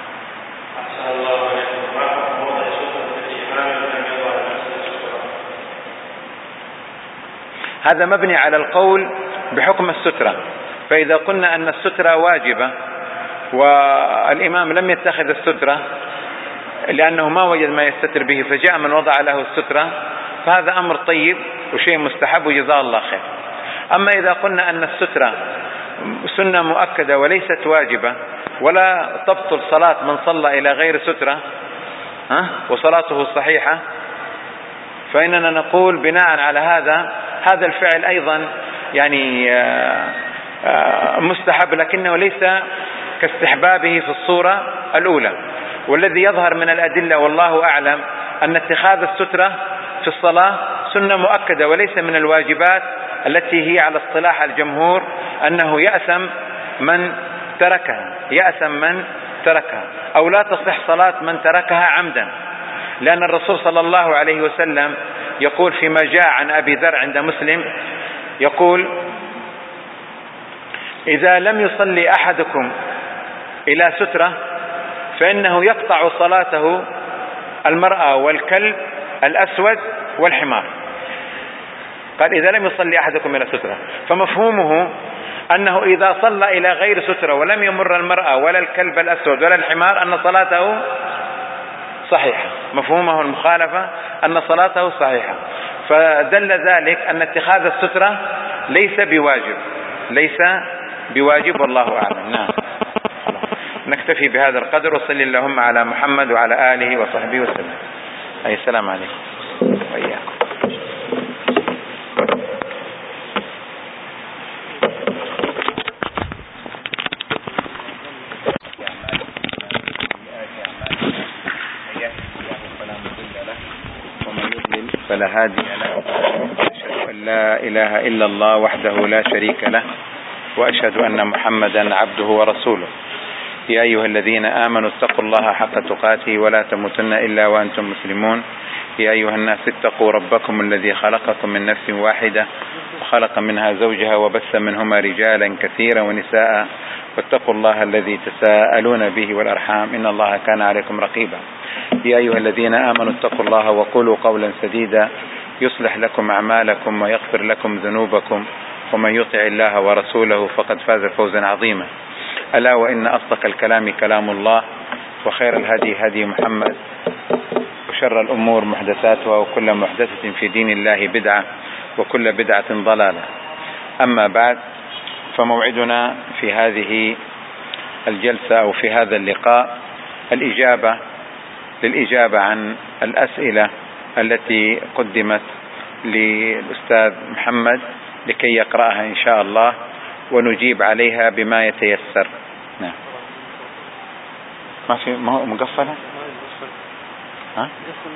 هذا مبني على القول بحكم السترة، فإذا قلنا أن السترة واجبة والإمام لم يتخذ السترة لأنه ما وجد ما يستتر به فجاء من وضع له السترة، فهذا أمر طيب وشيء مستحب وجزاه الله خير. أما إذا قلنا أن السترة سنة مؤكدة وليست واجبة ولا تبطل صلاة من صلى إلى غير سترة وصلاته صحيحة، فإننا نقول بناء على هذا الفعل أيضا يعني مستحب، لكنه ليس كاستحبابه في الصورة الأولى. والذي يظهر من الأدلة والله أعلم أن اتخاذ السترة في الصلاة سنة مؤكدة وليس من الواجبات التي هي على اصطلاح الجمهور أنه يأثم من تركها أو لا تصح صلاة من تركها عمدا، لأن الرسول صلى الله عليه وسلم يقول فيما جاء عن أبي ذر عند مسلم يقول: إذا لم يصلي أحدكم إلى سترة فإنه يقطع صلاته المرأة والكلب الأسود والحمار. قال إذا لم يصلي أحدكم إلى سترة، فمفهومه أنه إذا صلى إلى غير سترة ولم يمر المرأة ولا الكلب الأسود ولا الحمار أن صلاته صحيحة، مفهومه المخالفة أن صلاته صحيحة. فدل ذلك أن اتخاذ السترة ليس بواجب والله أعلم. نعم. نكتفي بهذا القدر، وصلي اللهم على محمد وعلى آله وصحبه وسلم. السلام عليكم وإياكم. فلا هادي له، أشهد أن لا إله إلا الله وحده لا شريك له، وأشهد أن محمدا عبده ورسوله. يا أيها الذين آمنوا اتقوا الله حق تقاته ولا تموتن إلا وأنتم مسلمون. يا أيها الناس اتقوا ربكم الذي خلقكم من نفس واحدة وخلق منها زوجها وبث منهما رجالا كثيرا ونساء، واتقوا الله الذي تساءلون به والأرحام إن الله كان عليكم رقيبا. يا أيها الذين آمنوا اتقوا الله وقولوا قولا سديدا يصلح لكم أعمالكم ويغفر لكم ذنوبكم، ومن يطع الله ورسوله فقد فاز فوزا عظيما. ألا وإن أصدق الكلام كلام الله، وخير الهدي هدي محمد، وشر الأمور محدثاتها، وكل محدثة في دين الله بدعة، وكل بدعة ضلالة. أما بعد، فموعدنا في هذه الجلسة أو في هذا اللقاء للإجابة عن الأسئلة التي قدمت للأستاذ محمد لكي يقرأها إن شاء الله ونجيب عليها بما يتيسر. نعم. ما هو مقفلة. ها؟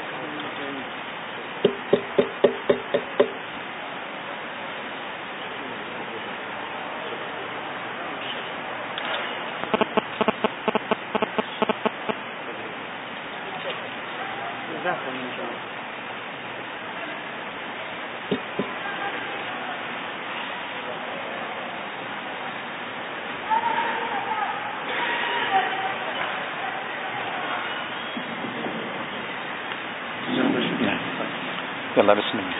يلا بسم الله.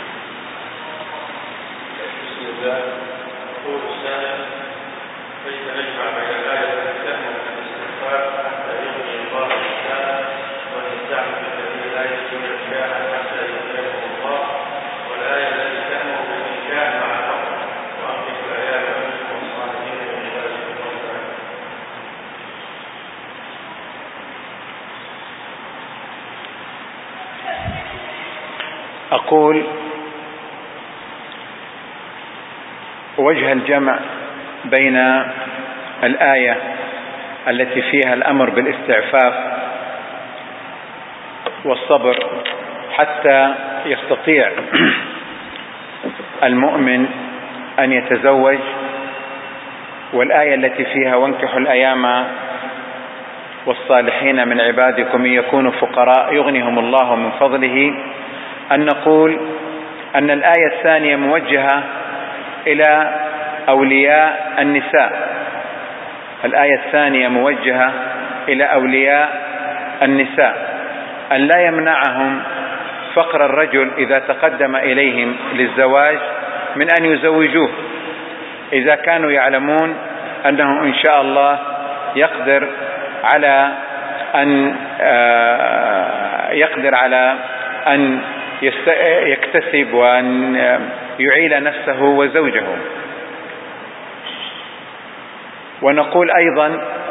بسم الله. يقول السائل: كيف نجمع بين الآية التي تأمر بالاستغفار حتى يغني الله الشاء ويستعمل الذين لا يجدون الشاء حتى يغنيهم الله، والآية التي تأمر بالإنكاح مع الفقر وأنكحوا الأيام منكم والصالحين من عبادكم والصالحين؟ أقول وجه الجمع بين الآية التي فيها الأمر بالاستعفاف والصبر حتى يستطيع المؤمن أن يتزوج، والآية التي فيها وانكحوا الأيام والصالحين من عبادكم إن يكونوا فقراء يغنيهم الله من فضله، أن نقول أن الآية الثانية موجهة إلى أولياء النساء. الآية الثانية موجهة إلى أولياء النساء أن لا يمنعهم فقر الرجل إذا تقدم إليهم للزواج من أن يزوجوه، إذا كانوا يعلمون أنه إن شاء الله يقدر على أن يكتسب وأن يعيل نفسه وزوجه. ونقول أيضا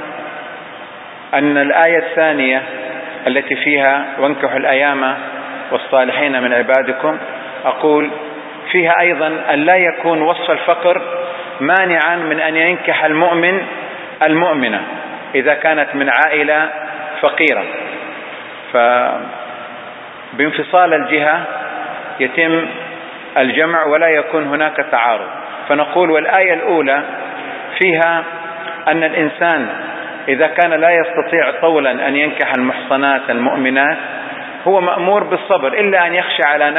أن الآية الثانية التي فيها وانكحوا الأيام والصالحين من عبادكم، أقول فيها أيضا أن لا يكون وصف الفقر مانعا من أن ينكح المؤمن المؤمنة إذا كانت من عائلة فقيرة، بانفصال الجهة يتم الجمع ولا يكون هناك تعارض. فنقول والآية الأولى فيها أن الإنسان إذا كان لا يستطيع طولا أن ينكح المحصنات المؤمنات هو مأمور بالصبر إلا أن يخشى على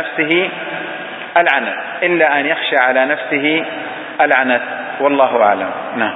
نفسه العنت، والله أعلم. نعم.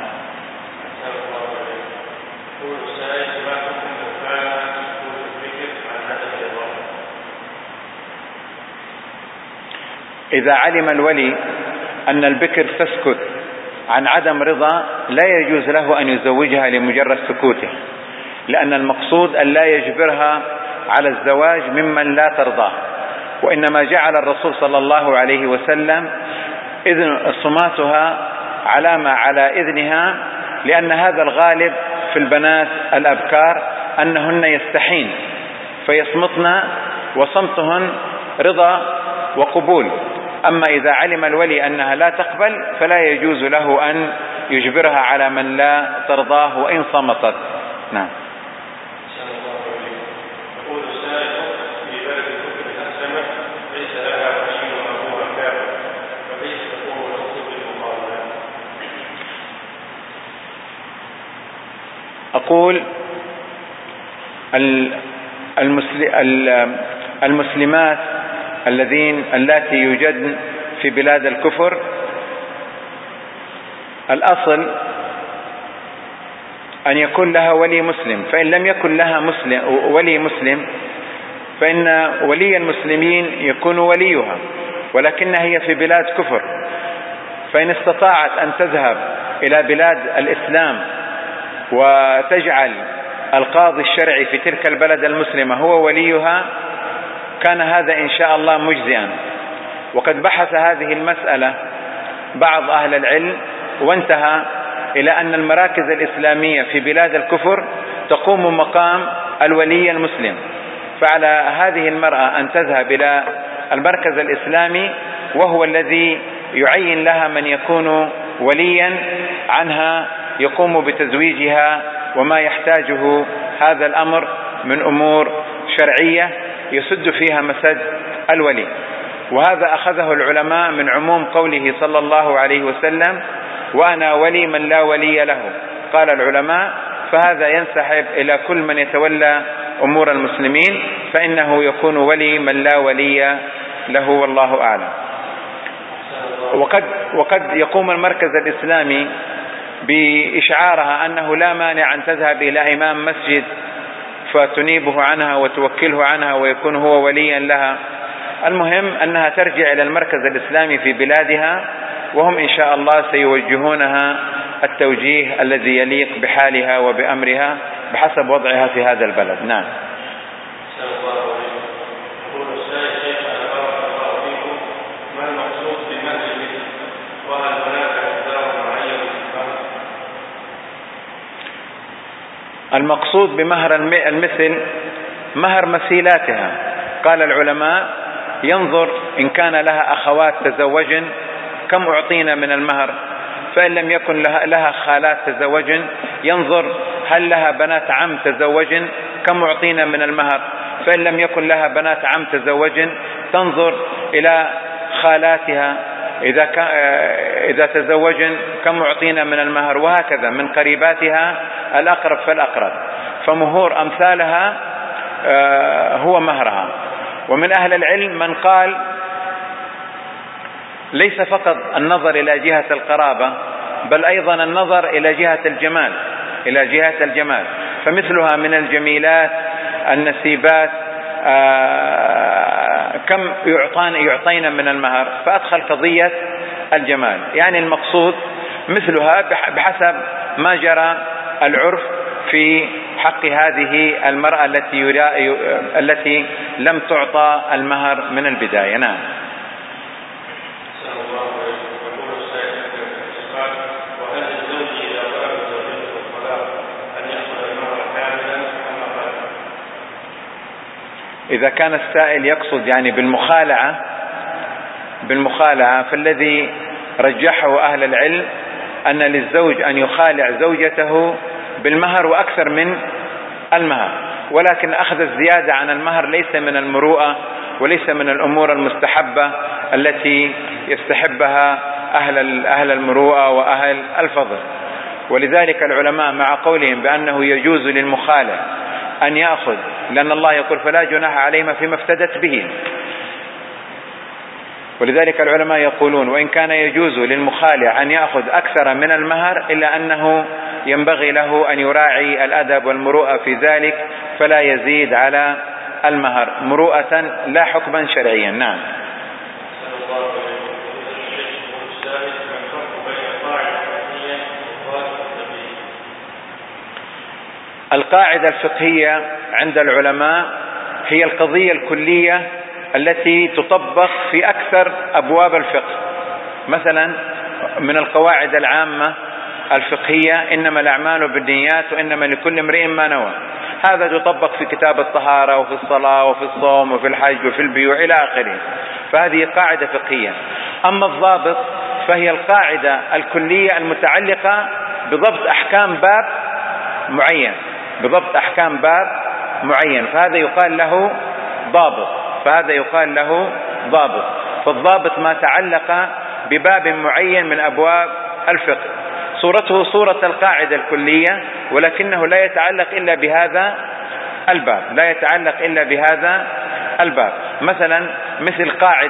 إذا علم الولي أن البكر تسكت عن عدم رضا لا يجوز له أن يزوجها لمجرد سكوته، لأن المقصود أن لا يجبرها على الزواج ممن لا ترضاه، وإنما جعل الرسول صلى الله عليه وسلم إذن صماتها علامة على إذنها، لأن هذا الغالب في البنات الأبكار أنهن يستحين فيصمتن، وصمتهن رضا وقبول. أما إذا علم الولي أنها لا تقبل فلا يجوز له أن يجبرها على من لا ترضاه وإن صمتت. نعم. أقول المسلمات اللاتي يوجدن في بلاد الكفر الأصل أن يكون لها ولي مسلم، فإن لم يكن لها ولي مسلم فإن ولي المسلمين يكون وليها، ولكنها هي في بلاد كفر، فإن استطاعت أن تذهب إلى بلاد الإسلام وتجعل القاضي الشرعي في تلك البلد المسلمة هو وليها كان هذا إن شاء الله مجزئا. وقد بحث هذه المسألة بعض أهل العلم وانتهى إلى أن المراكز الإسلامية في بلاد الكفر تقوم مقام الولي المسلم، فعلى هذه المرأة أن تذهب إلى المركز الإسلامي وهو الذي يعين لها من يكون وليا عنها يقوم بتزويجها وما يحتاجه هذا الأمر من أمور شرعية يسد فيها مسد الولي. وهذا أخذه العلماء من عموم قوله صلى الله عليه وسلم: وأنا ولي من لا ولي له. قال العلماء: فهذا ينسحب إلى كل من يتولى أمور المسلمين، فإنه يكون ولي من لا ولي له، والله أعلم. وقد يقوم المركز الإسلامي بإشعارها أنه لا مانع أن تذهب إلى إمام مسجد فتنيبه عنها وتوكله عنها ويكون هو وليا لها. المهم أنها ترجع إلى المركز الإسلامي في بلادها، وهم إن شاء الله سيوجهونها التوجيه الذي يليق بحالها وبأمرها بحسب وضعها في هذا البلد. نعم. المقصود بمهر المثل مهر مسيلاتها. قال العلماء: ينظر إن كان لها أخوات تزوجن كم أعطينا من المهر، فإن لم يكن لها خالات تزوجن ينظر هل لها بنات عم تزوجن كم أعطينا من المهر، فإن لم يكن لها بنات عم تزوجن تنظر إلى خالاتها إذا تزوجن كم أعطينا من المهر، وهكذا من قريباتها الأقرب فالأقرب. فمهور أمثالها هو مهرها. ومن أهل العلم من قال ليس فقط النظر إلى جهة القرابة، بل أيضا النظر إلى جهة الجمال، فمثلها من الجميلات النسيبات كم يعطينا من المهر، فأدخل قضية الجمال. يعني المقصود مثلها بحسب ما جرى العرف في حق هذه المرأة التي لم تعطى المهر من البداية. نعم. إذا كان السائل يقصد يعني بالمخالعة فالذي رجحه أهل العلم أن للزوج أن يخالع زوجته بالمهر وأكثر من المهر، ولكن أخذ الزيادة عن المهر ليس من المروءة وليس من الأمور المستحبة التي يستحبها أهل المروءة وأهل الفضل. ولذلك العلماء مع قولهم بأنه يجوز للمخالع أن يأخذ، لأن الله يقول: فلا جناح عليهما فيما افتدت به. ولذلك العلماء يقولون: وإن كان يجوز للمخالع أن يأخذ أكثر من المهر إلا أنه ينبغي له أن يراعي الأدب والمروءة في ذلك، فلا يزيد على المهر مروءة لا حكما شرعيا. نعم. القاعدة الفقهية عند العلماء هي القضية الكلية التي تطبق في أكثر أبواب الفقه. مثلا من القواعد العامة الفقهية: إنما الأعمال بالنيات وإنما لكل امرئ ما نوى. هذا يطبق في كتاب الطهارة وفي الصلاة وفي الصوم وفي الحج وفي البيوع إلى آخره، فهذه قاعدة فقهية. أما الضابط فهي القاعدة الكلية المتعلقة بضبط أحكام باب معين، فهذا يقال له ضابط. فالضابط ما تعلق بباب معين من أبواب الفقه، صورته صورة القاعدة الكلية، ولكنه لا يتعلق إلا بهذا الباب. مثلا مثل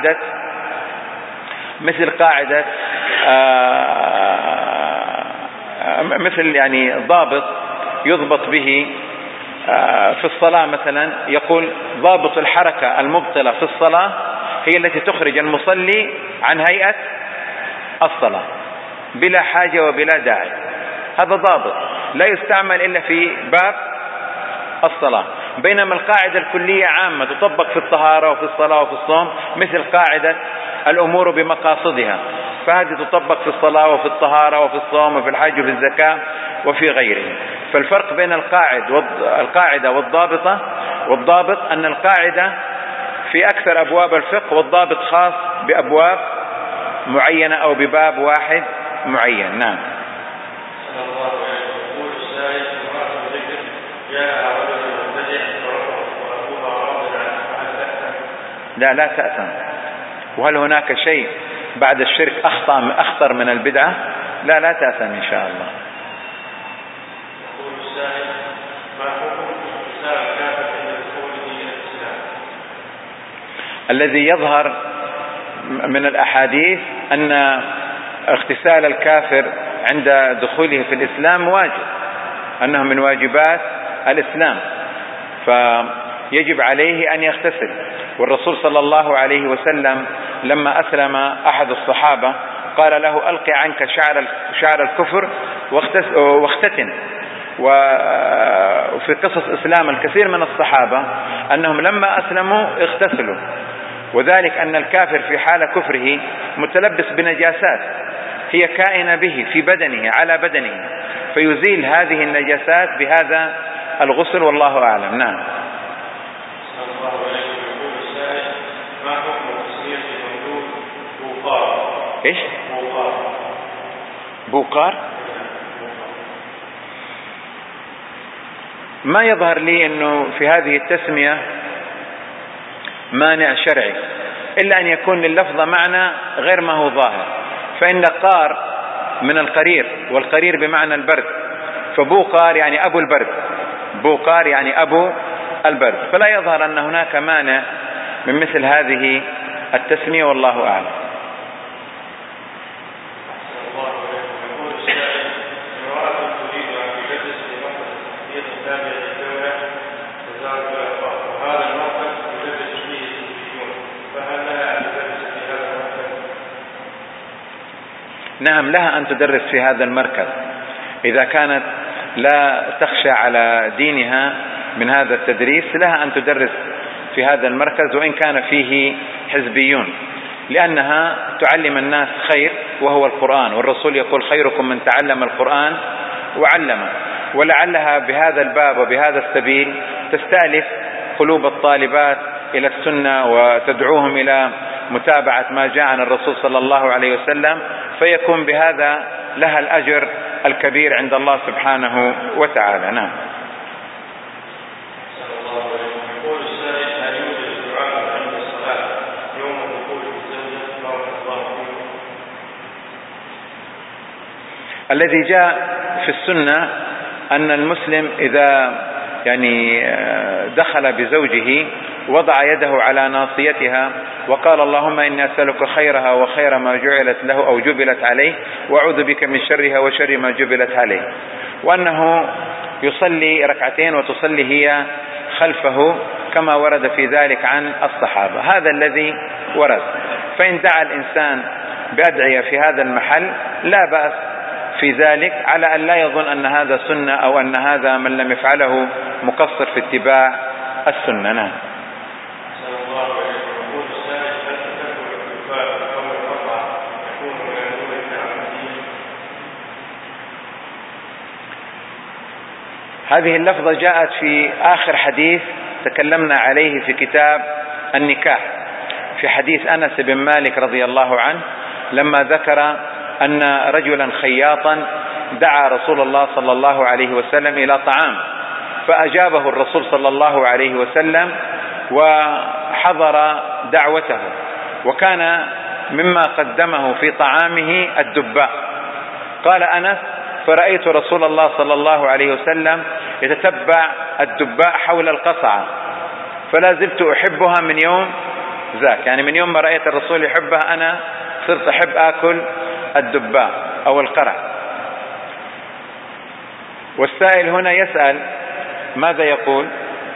يعني ضابط يضبط به في الصلاة. مثلا يقول: ضابط الحركة المبطلة في الصلاة هي التي تخرج المصلي عن هيئة الصلاة بلا حاجة وبلا داعي. هذا ضابط لا يستعمل إلا في باب الصلاة. بينما القاعدة الكلية عامة تطبق في الطهارة وفي الصلاة وفي الصوم، مثل قاعدة الأمور بمقاصدها، فهذه تطبق في الصلاة وفي الطهارة وفي الصوم وفي الحج وفي الزكاة وفي غيره. فالفرق بين القاعدة والضابط أن القاعدة في أكثر أبواب الفقه، والضابط خاص بأبواب معينة أو بباب واحد معين. نعم. لا تأثم. وهل هناك شيء بعد الشرك أخطر من البدعة؟ لا تأثم إن شاء الله. الذي يظهر من الأحاديث أن اغتسال الكافر عند دخوله في الإسلام واجب، أنه من واجبات الإسلام، فيجب عليه أن يغتسل. والرسول صلى الله عليه وسلم لما أسلم أحد الصحابة قال له: ألقي عنك شعر الكفر واختتن. وفي قصص إسلام الكثير من الصحابة أنهم لما أسلموا اغتسلوا، وذلك أن الكافر في حال كفره متلبس بنجاسات هي كائنة به في بدنه على بدنه، فيزيل هذه النجاسات بهذا الغسل، والله أعلم. نعم. ما حكم تسمية المولود بوقار؟ إيش؟ بوقار؟ ما يظهر لي أنه في هذه التسمية مانع شرعي، إلا أن يكون لللفظ معنى غير ما هو ظاهر. فإن قار من القرير، والقرير بمعنى البرد، فبوقار يعني أبو البرد، بوقار يعني أبو البرد، فلا يظهر أن هناك مانع من مثل هذه التسمية، والله أعلم. نعم، لها أن تدرس في هذا المركز إذا كانت لا تخشى على دينها من هذا التدريس، لها أن تدرس في هذا المركز وإن كان فيه حزبيون، لأنها تعلم الناس خير وهو القرآن، والرسول يقول: خيركم من تعلم القرآن وعلمه. ولعلها بهذا الباب وبهذا السبيل تستألف قلوب الطالبات إلى السنة وتدعوهم إلى متابعة ما جاء عن الرسول صلى الله عليه وسلم، فيكون بهذا لها الأجر الكبير عند الله سبحانه وتعالى. نعم. الذي جاء في السنة أن المسلم إذا دخل بزوجه وضع يده على ناصيتها وقال: اللهم إني أسألك خيرها وخير ما جعلت له أو جبلت عليه، وأعوذ بك من شرها وشر ما جبلت عليه، وأنه يصلي ركعتين وتصلي هي خلفه كما ورد في ذلك عن الصحابة. هذا الذي ورد. فإن دعا الإنسان بأدعية في هذا المحل لا بأس في ذلك، على أن لا يظن أن هذا سنة أو أن هذا من لم يفعله مقصر في اتباع السنة. نعم. هذه اللفظة جاءت في آخر حديث تكلمنا عليه في كتاب النكاح، في حديث أنس بن مالك رضي الله عنه لما ذكر أن رجلا خياطا دعا رسول الله صلى الله عليه وسلم إلى طعام، فأجابه الرسول صلى الله عليه وسلم وحضر دعوته، وكان مما قدمه في طعامه الدباء. قال أنس: فرأيت رسول الله صلى الله عليه وسلم يتتبع الدباء حول القصعة، فلا زلت أحبها من يوم ذاك، يعني من يوم ما رأيت الرسول يحبها أنا صرت أحب آكل الدباء أو القرع. والسائل هنا يسأل ماذا يقول؟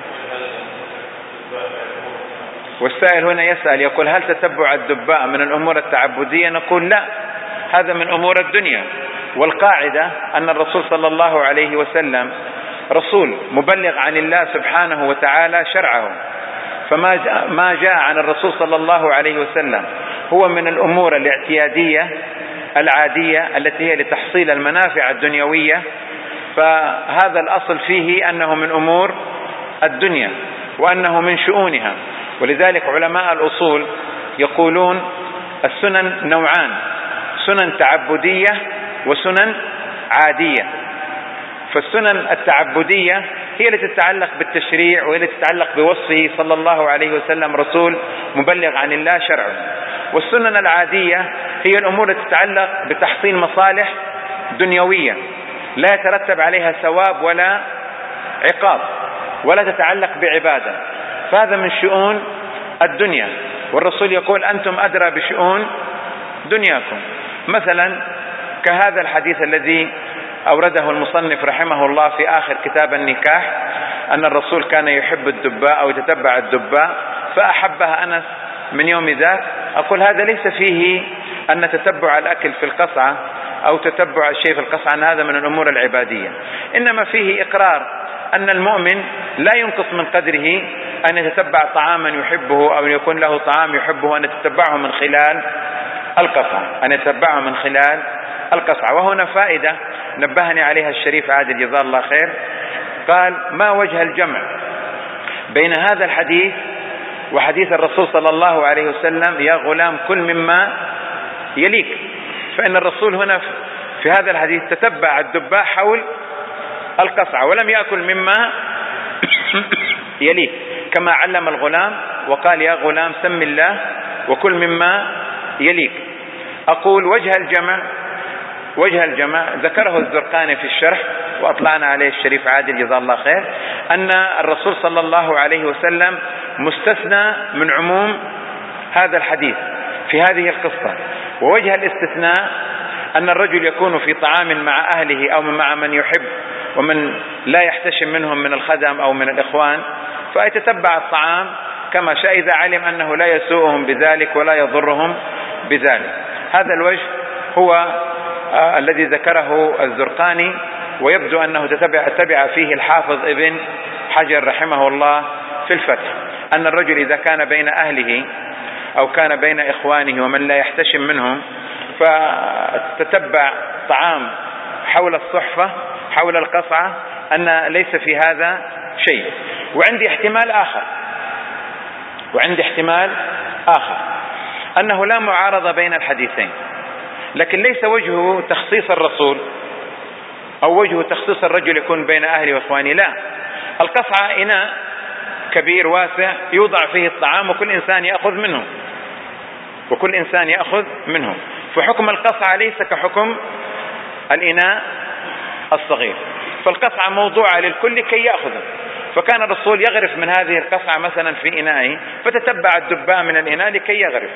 والسائل هنا يسأل يقول: هل تتبع الدباء من الأمور التعبدية؟ نقول: لا، هذا من أمور الدنيا. والقاعدة أن الرسول صلى الله عليه وسلم رسول مبلغ عن الله سبحانه وتعالى شرعه، فما جاء عن الرسول صلى الله عليه وسلم هو من الأمور الاعتيادية العادية التي هي لتحصيل المنافع الدنيوية، فهذا الأصل فيه أنه من أمور الدنيا وأنه من شؤونها. ولذلك علماء الأصول يقولون السنن نوعان: سنن تعبدية وسنن عادية. فالسنن التعبدية هي التي تتعلق بالتشريع، وهي التي تتعلق بوصفه صلى الله عليه وسلم رسول مبلغ عن الله شرعه. والسنن العادية هي الأمور التي تتعلق بتحصيل مصالح دنيوية لا يترتب عليها ثواب ولا عقاب، ولا تتعلق بعبادة، فهذا من شؤون الدنيا. والرسول يقول أنتم أدرى بشؤون دنياكم. مثلا كهذا الحديث الذي أورده المصنف رحمه الله في آخر كتاب النكاح، أن الرسول كان يحب الدباء أو يتتبع الدباء فأحبها أنس من يوم ذاك. أقول هذا ليس فيه أن تتبع الأكل في القصعة أو تتبع الشيء في القصعة أن هذا من الأمور العبادية، إنما فيه إقرار أن المؤمن لا ينقص من قدره أن يتتبع طعاما يحبه أو يكون له طعام يحبه أن يتتبعه من خلال القصعة. وهنا فائدة نبهني عليها الشريف عادل جزاه الله خير، قال ما وجه الجمع بين هذا الحديث وحديث الرسول صلى الله عليه وسلم يا غلام كل مما يليك؟ فإن الرسول هنا في هذا الحديث تتبع الدباء حول القصعة ولم يأكل مما يليك، كما علم الغلام وقال يا غلام سم الله وكل مما يليك. أقول وجه الجمع ذكره الزرقاني في الشرح وأطلعنا عليه الشريف عادل جزاه الله خير، أن الرسول صلى الله عليه وسلم مستثنى من عموم هذا الحديث في هذه القصة. ووجه الاستثناء أن الرجل يكون في طعام مع أهله أو مع من يحب ومن لا يحتشم منهم من الخدم أو من الإخوان، فيتتبع الطعام كما شاء إذا علم أنه لا يسوءهم بذلك ولا يضرهم بذلك. هذا الوجه هو الذي ذكره الزرقاني، ويبدو أنه تبع فيه الحافظ ابن حجر رحمه الله في الفتح، أن الرجل إذا كان بين أهله أو كان بين إخوانه ومن لا يحتشم منهم فتتبع طعام حول الصحفة حول القصعة أن ليس في هذا شيء. وعندي احتمال آخر أنه لا معارضة بين الحديثين، لكن ليس وجهه تخصيص الرسول أو وجهه تخصيص الرجل يكون بين أهله وإخوانه، لا، القصعة إناء كبير واسع يوضع فيه الطعام وكل إنسان يأخذ منه، فحكم القصعة ليس كحكم الإناء الصغير، فالقصعة موضوعة للكل كي يأخذه. فكان الرسول يغرف من هذه القصعة مثلا في إنائه فتتبع الدباء من الإناء لكي يغرف.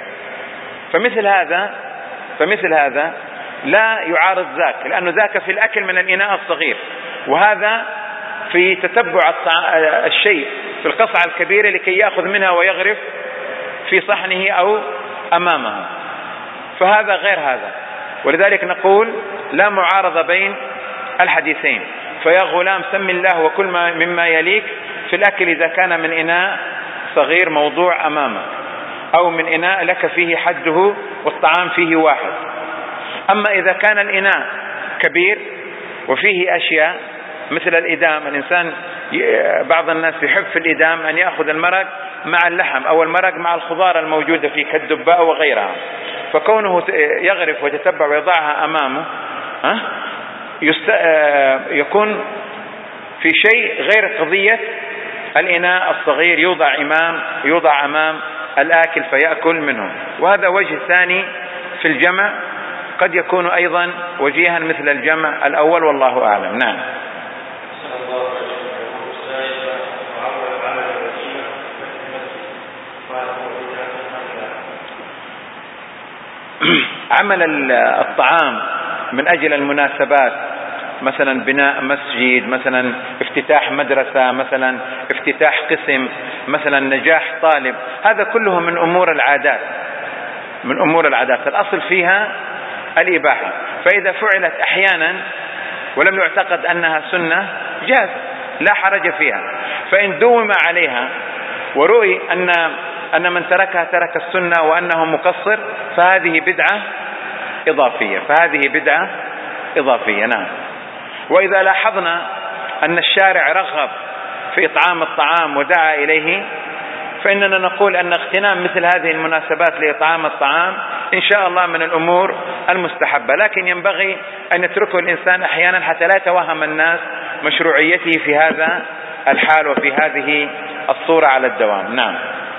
فمثل هذا لا يعارض ذاك، لأنه ذاك في الأكل من الإناء الصغير، وهذا في تتبع الشيء في القصعة الكبيرة لكي يأخذ منها ويغرف في صحنه أو أمامه، فهذا غير هذا. ولذلك نقول لا معارضة بين الحديثين. فيا غلام سم الله وكل مما يليك في الأكل إذا كان من إناء صغير موضوع أمامك أو من إناء لك فيه حده والطعام فيه واحد. أما إذا كان الإناء كبير وفيه أشياء مثل الإدام، الإنسان بعض الناس يحب في الإدام أن يأخذ المرق مع اللحم أو المرق مع الخضار الموجودة في كالدباء وغيرها، فكونه يغرف ويتتبع ويضعها أمامه يكون في شيء غير قضية الإناء الصغير يوضع أمام الآكل فيأكل منه. وهذا وجه ثاني في الجمع قد يكون أيضا وجيها مثل الجمع الأول، والله أعلم. نعم. عمل الطعام من أجل المناسبات، مثلا بناء مسجد، مثلا افتتاح مدرسة، مثلا افتتاح قسم، مثلا نجاح طالب، هذا كله من أمور العادات الأصل فيها الإباحة. فإذا فعلت أحيانا ولم يعتقد أنها سنة جاز، لا حرج فيها. فإن دوم عليها ورؤي أن من تركها ترك السنة وأنه مقصر فهذه بدعة إضافية. نعم. وإذا لاحظنا أن الشارع رغب في إطعام الطعام ودعا إليه فإننا نقول أن اغتنام مثل هذه المناسبات لإطعام الطعام إن شاء الله من الأمور المستحبة، لكن ينبغي أن يتركه الإنسان أحيانا حتى لا يتوهم الناس مشروعيته في هذا الحال وفي هذه الصورة على الدوام. نعم.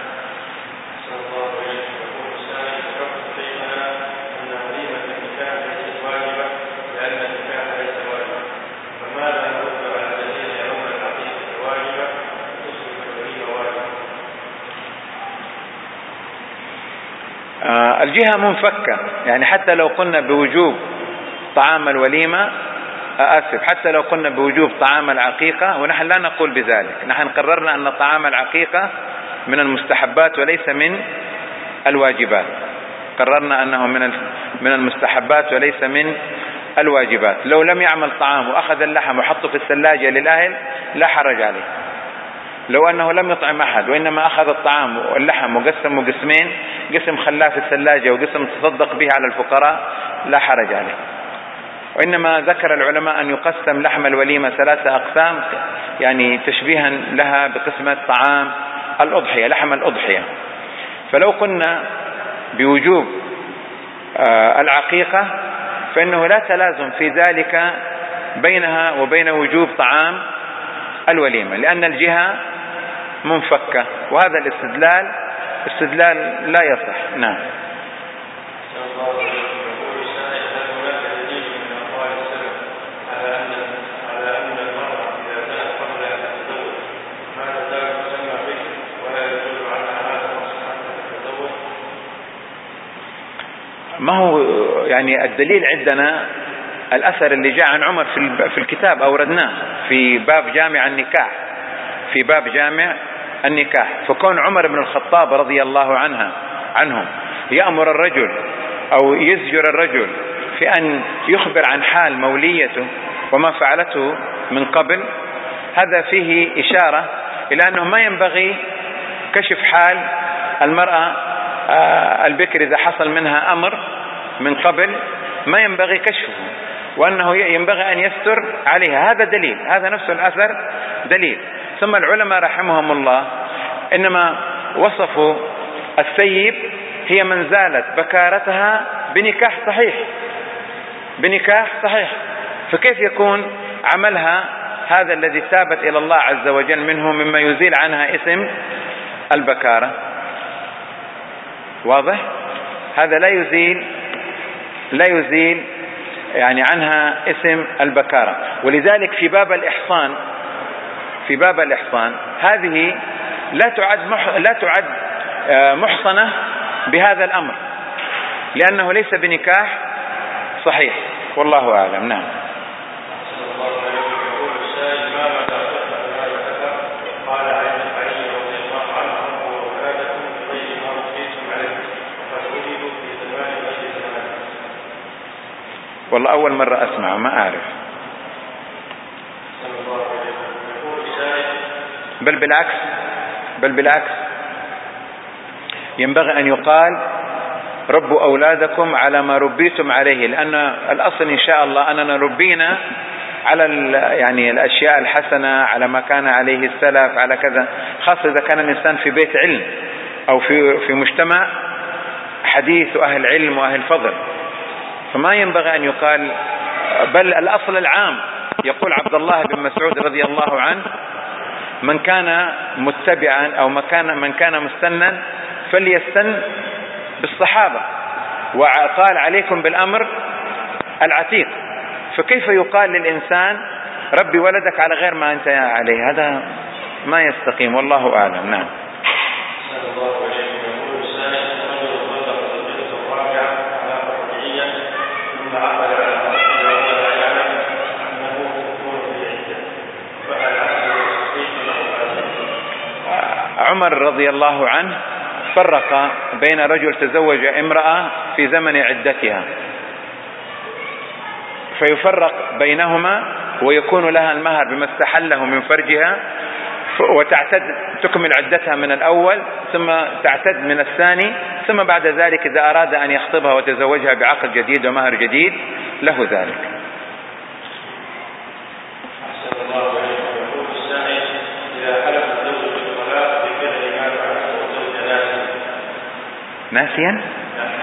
الجهة منفكة، يعني حتى لو قلنا بوجوب طعام الوليمة، حتى لو قلنا بوجوب طعام العقيقة، ونحن لا نقول بذلك، نحن قررنا أن طعام العقيقة من المستحبات وليس من الواجبات، قررنا أنه من المستحبات وليس من الواجبات. لو لم يعمل طعام وأخذ اللحم وحطه في الثلاجة للأهل لا حرج عليه. لو أنه لم يطعم أحد وإنما أخذ الطعام واللحم وقسمه قسمين، قسم خلاه في الثلاجة وقسم تصدق به على الفقراء، لا حرج عليه. وإنما ذكر العلماء أن يقسم لحم الوليمة 3 أقسام، يعني تشبيها لها بقسمة طعام الأضحية، لحم الأضحية. فلو قلنا بوجوب العقيقة فإنه لا تلازم في ذلك بينها وبين وجوب طعام الوليمة، لأن الجهة منفكة، وهذا الاستدلال لا يصح. نعم. ما هو يعني الدليل عندنا الأثر اللي جاء عن عمر في الكتاب أوردناه في باب جامع النكاح، في باب جامع النكاح. فكون عمر بن الخطاب رضي الله عنه يأمر الرجل أو يزجر الرجل في أن يخبر عن حال موليته وما فعلته من قبل، هذا فيه إشارة إلى أنه ما ينبغي كشف حال المرأة البكر إذا حصل منها أمر من قبل، ما ينبغي كشفه، وأنه ينبغي أن يستر عليها. هذا دليل، هذا نفس الأثر دليل. ثم العلماء رحمهم الله إنما وصفوا السيب هي من زالت بكارتها بنكاح صحيح، فكيف يكون عملها هذا الذي ثابت إلى الله عز وجل منه مما يزيل عنها اسم البكارة؟ واضح؟ هذا لا يزيل يعني عنها اسم البكارة. ولذلك في باب الإحصان هذه لا تعد محصنة بهذا الأمر، لأنه ليس بنكاح صحيح، والله أعلم. نعم. والله أول مرة أسمع، ما أعرف. بل بالعكس ينبغي أن يقال ربوا أولادكم على ما ربيتم عليه، لأن الأصل إن شاء الله أننا ربينا على يعني الأشياء الحسنة، على ما كان عليه السلف، على كذا، خاصة إذا كان الإنسان في بيت علم أو في مجتمع حديث وأهل علم وأهل فضل، فما ينبغي أن يقال. بل الأصل العام يقول عبد الله بن مسعود رضي الله عنه: من كان متبعا أو من كان مستنا فليستن بالصحابة، وقال عليكم بالأمر العتيق. فكيف يقال للإنسان ربي ولدك على غير ما أنت عليه؟ هذا ما يستقيم، والله أعلم. نعم. عمر رضي الله عنه فرق بين رجل تزوج امرأة في زمن عدتها، فيفرق بينهما ويكون لها المهر بما استحله من فرجها، تكمل عدتها من الأول ثم تعتد من الثاني، ثم بعد ذلك إذا أراد أن يخطبها وتزوجها بعقد جديد ومهر جديد له ذلك. ناسيا؟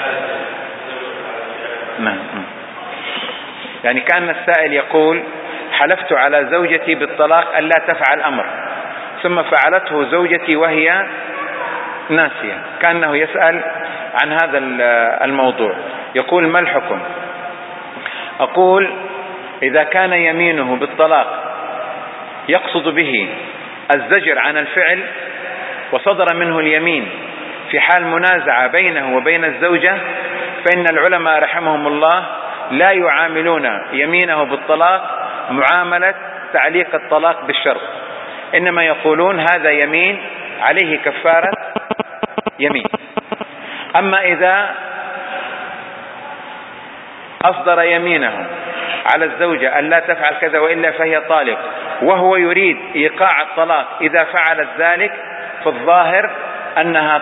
نعم. يعني كان السائل يقول: حلفت على زوجتي بالطلاق ألا تفعل أمر، ثم فعلته زوجتي وهي ناسية، كأنه يسأل عن هذا الموضوع. يقول: ما الحكم؟ أقول: إذا كان يمينه بالطلاق يقصد به الزجر عن الفعل، وصدر منه اليمين في حال منازعة بينه وبين الزوجة، فإن العلماء رحمهم الله لا يعاملون يمينه بالطلاق معاملة تعليق الطلاق بالشرط، إنما يقولون هذا يمين عليه كفارة يمين. أما إذا أصدر يمينه على الزوجة أن لا تفعل كذا وإلا فهي طالق، وهو يريد إيقاع الطلاق إذا فعلت ذلك، فالظاهر أنها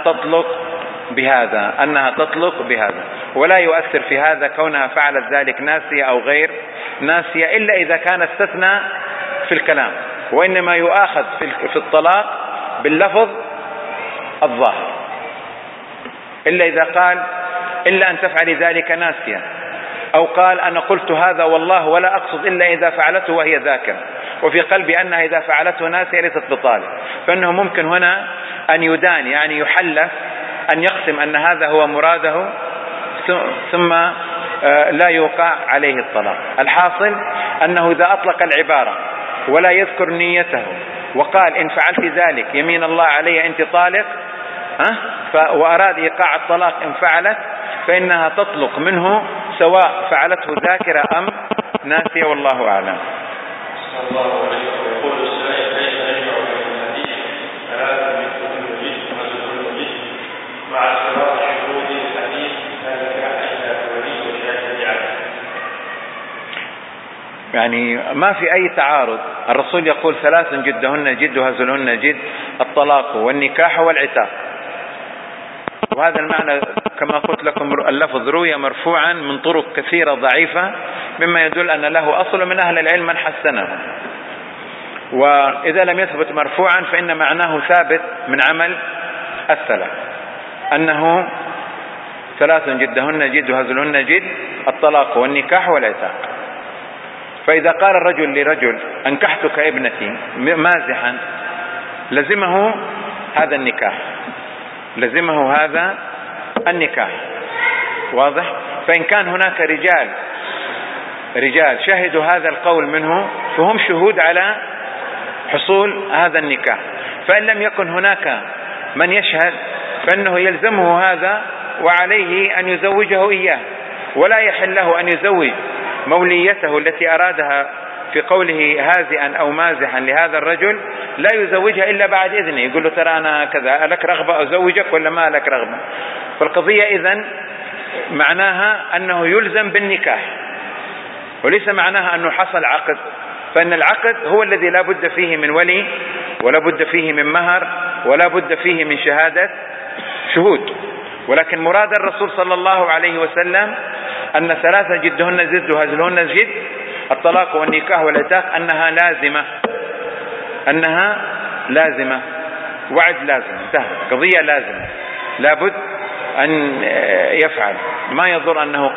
تطلق بهذا، ولا يؤثر في هذا كونها فعلت ذلك ناسية أو غير ناسية، إلا إذا كان استثنى في الكلام، وإنما يؤاخذ في الطلاق باللفظ الظاهر، إلا إذا قال: إلا أن تفعلي ذلك ناسية، أو قال: أنا قلت هذا والله ولا أقصد إلا إذا فعلته وهي ذاكرة، وفي قلبي أنها إذا فعلته ناسية ليست بطالق، فإنه ممكن هنا أن يدان، يعني يحلف أن يقسم أن هذا هو مراده، ثم لا يوقع عليه الطلاق. الحاصل أنه إذا أطلق العبارة ولا يذكر نيته وقال: إن فعلت ذلك يمين الله علي أنت طالق، وأراد إيقاع الطلاق إن فعلت، فإنها تطلق منه سواء فعلته ذاكرة أم ناسية، والله أعلم. يعني ما في أي تعارض. الرسول يقول: 3 جدهن جد وهزلهن جد: الطلاق والنكاح والعتاق. وهذا المعنى كما قلت لكم اللفظ روي مرفوعا من طرق كثيرة ضعيفة، مما يدل أن له أصل من أهل العلم من حسنه. وإذا لم يثبت مرفوعا فإن معناه ثابت من عمل السلف، أنه 3 جدهن جد وهزلهن جد: الطلاق والنكاح والعتاق. فإذا قال الرجل لرجل: أنكحتك ابنتي مازحا، لزمه هذا النكاح، واضح؟ فإن كان هناك رجال شهدوا هذا القول منه، فهم شهود على حصول هذا النكاح. فإن لم يكن هناك من يشهد فإنه يلزمه هذا، وعليه أن يزوجه إياه، ولا يحل له أن يزوج موليته التي أرادها في قوله هازئا أو مازحا لهذا الرجل، لا يزوجها إلا بعد إذنه، يقول له: ترى أنا كذا، لك رغبة أزوجك ولا ما لك رغبة؟ فالقضية إذن معناها أنه يلزم بالنكاح، وليس معناها أنه حصل عقد، فإن العقد هو الذي لا بد فيه من ولي، ولا بد فيه من مهر، ولا بد فيه من شهادة شهود. ولكن مراد الرسول صلى الله عليه وسلم أن 3 جدهن جد وهزلهن جد: الطلاق والنكاح والعتاق، أنها لازمة، وعد لازم، قضية لازمة، لابد أن يفعل. ما يضر أنه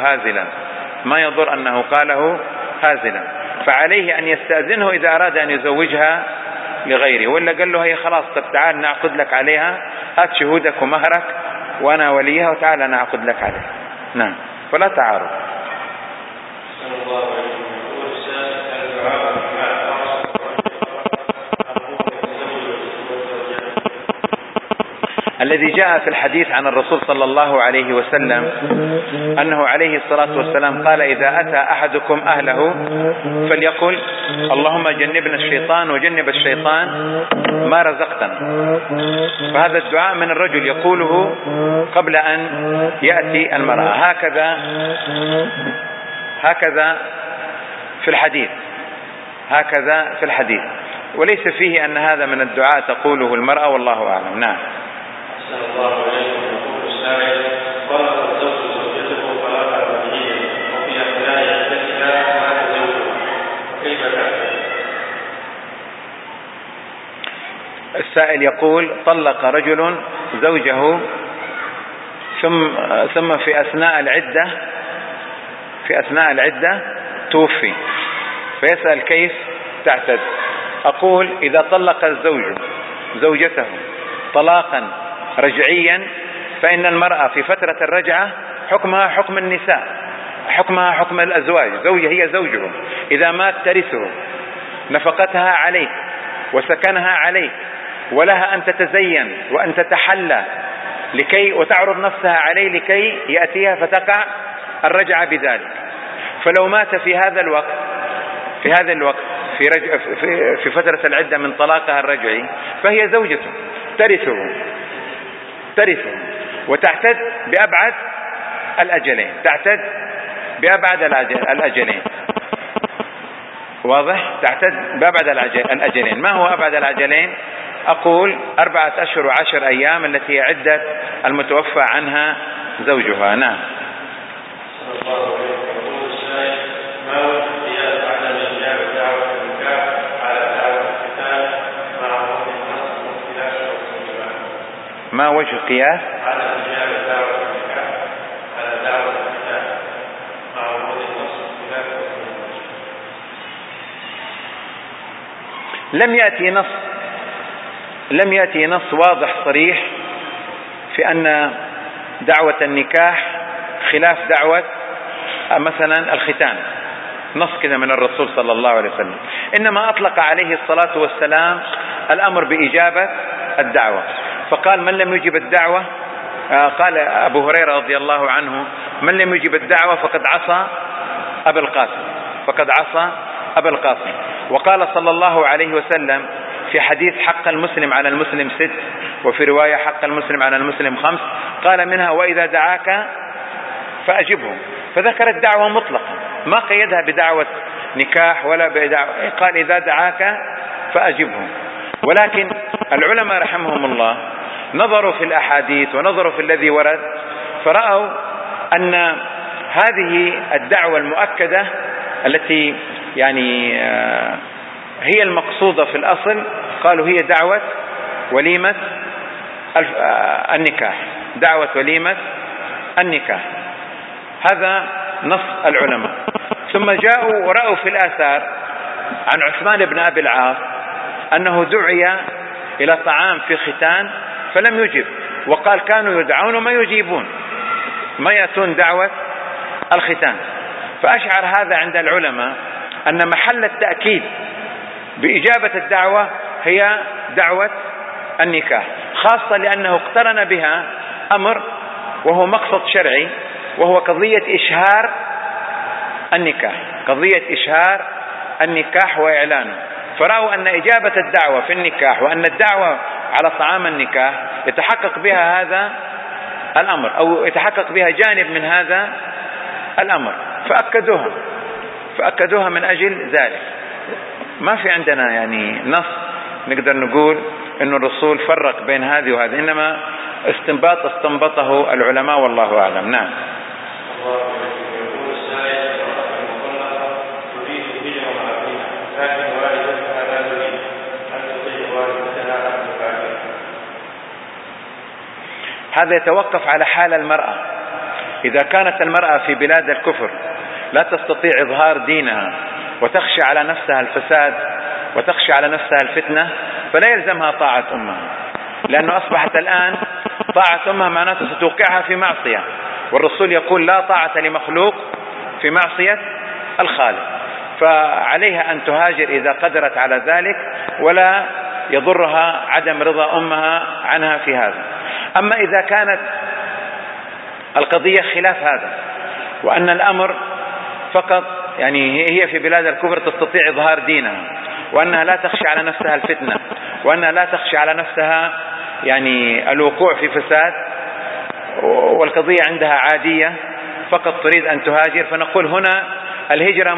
قاله هازلا، فعليه أن يستأذنه إذا أراد أن يزوجها لغيره، ولا قال له: هي خلاص، طب تعال نعقد لك عليها، هات شهودك ومهرك وأنا وليها، وتعال نعقد لك عليها. نعم، فلا تعارض. الذي جاء في الحديث عن الرسول صلى الله عليه وسلم أنه عليه الصلاة والسلام قال: إذا أتى أحدكم أهله فليقل: اللهم جنبنا الشيطان وجنب الشيطان ما رزقتنا. فهذا الدعاء من الرجل يقوله قبل أن يأتي المرأة، هكذا في الحديث، وليس فيه أن هذا من الدعاء تقوله المرأة، والله أعلم. نعم. الله عليكم. يقول السائل: طلق الزوج زوجته طلاقا رجعيا، وفي أثناء عدتها مات زوجها، كيف تعمل؟ السائل يقول: طلق رجل زوجه ثم في أثناء العدة توفي، فيسأل كيف تعتد. أقول إذا طلق الزوج زوجته طلاقا رجعيا فإن المرأة في فترة الرجعة حكمها حكم النساء، حكمها حكم الأزواج، زوجة هي زوجه، إذا مات ترثه، نفقتها عليه وسكنها عليه، ولها أن تتزين وأن تتحلى وتعرض نفسها عليه لكي يأتيها فتقع الرجعة بذلك. فلو مات في هذا الوقت في فترة العدة من طلاقها الرجعي فهي زوجته ترثه وتعتد بأبعد الأجلين. واضح؟ تعتد بأبعد الأجلين. ما هو أبعد الأجلين؟ أقول 4 أشهر و10 أيام التي هي عدة المتوفى عنها زوجها. نعم. ما وجه قياس لم يأتي نص واضح صريح في أن دعوة النكاح خلاف دعوة مثلا الختان، نص كذا من الرسول صلى الله عليه وسلم، إنما أطلق عليه الصلاة والسلام الأمر بإجابة الدعوة، فقال من لم يجب الدعوة، قال أبو هريرة رضي الله عنه من لم يجب الدعوة فقد عصى أبا القاسم. وقال صلى الله عليه وسلم في حديث حق المسلم على المسلم 6، وفي رواية حق المسلم على المسلم 5، قال منها وإذا دعاك فأجبه، فذكر الدعوة مطلقا ما قيدها بدعوة نكاح ولا بدعوة، قال إذا دعاك فأجبه. ولكن العلماء رحمهم الله نظروا في الأحاديث ونظروا في الذي ورد فرأوا أن هذه الدعوة المؤكدة التي يعني هي المقصودة في الأصل، قالوا هي دعوة وليمة النكاح، هذا نص العلماء. ثم جاءوا ورأوا في الآثار عن عثمان بن أبي العاص أنه دعي إلى طعام في ختان فلم يجب، وقال كانوا يدعون ما يجيبون، ما يأتون دعوة الختان. فأشعر هذا عند العلماء أن محل التأكيد بإجابة الدعوة هي دعوة النكاح، خاصة لأنه اقترن بها أمر وهو مقصد شرعي، وهو قضية إشهار النكاح وإعلانه. فرأوا أن إجابة الدعوة في النكاح وأن الدعوة على طعام النكاح يتحقق بها هذا الأمر أو يتحقق بها جانب من هذا الأمر، فأكدوها من أجل ذلك. ما في عندنا يعني نص نقدر نقول إنه الرسول فرق بين هذه وهذه، إنما استنبطه العلماء والله أعلم. نعم. هذا يتوقف على حال المرأة. إذا كانت المرأة في بلاد الكفر لا تستطيع إظهار دينها وتخشى على نفسها الفساد وتخشى على نفسها الفتنة فلا يلزمها طاعة أمها، لأنه أصبحت الآن طاعة أمها معناته ستوقعها في معصية، والرسول يقول لا طاعة لمخلوق في معصية الخالق، فعليها أن تهاجر إذا قدرت على ذلك ولا يضرها عدم رضا أمها عنها في هذا. أما إذا كانت القضية خلاف هذا وأن الأمر فقط يعني هي في بلاد الكفر تستطيع إظهار دينها وأنها لا تخشى على نفسها الفتنة وأنها لا تخشى على نفسها يعني الوقوع في فساد والقضية عندها عادية فقط تريد أن تهاجر، فنقول هنا الهجرة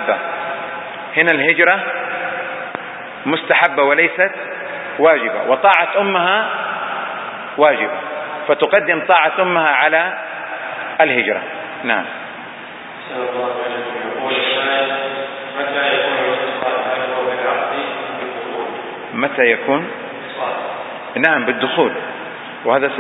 مستحبة وليست واجبة، وطاعة أمها واجبة، فتقدم طاعة أمها على الهجرة. نعم. متى يكون؟ نعم بالدخول، وهذا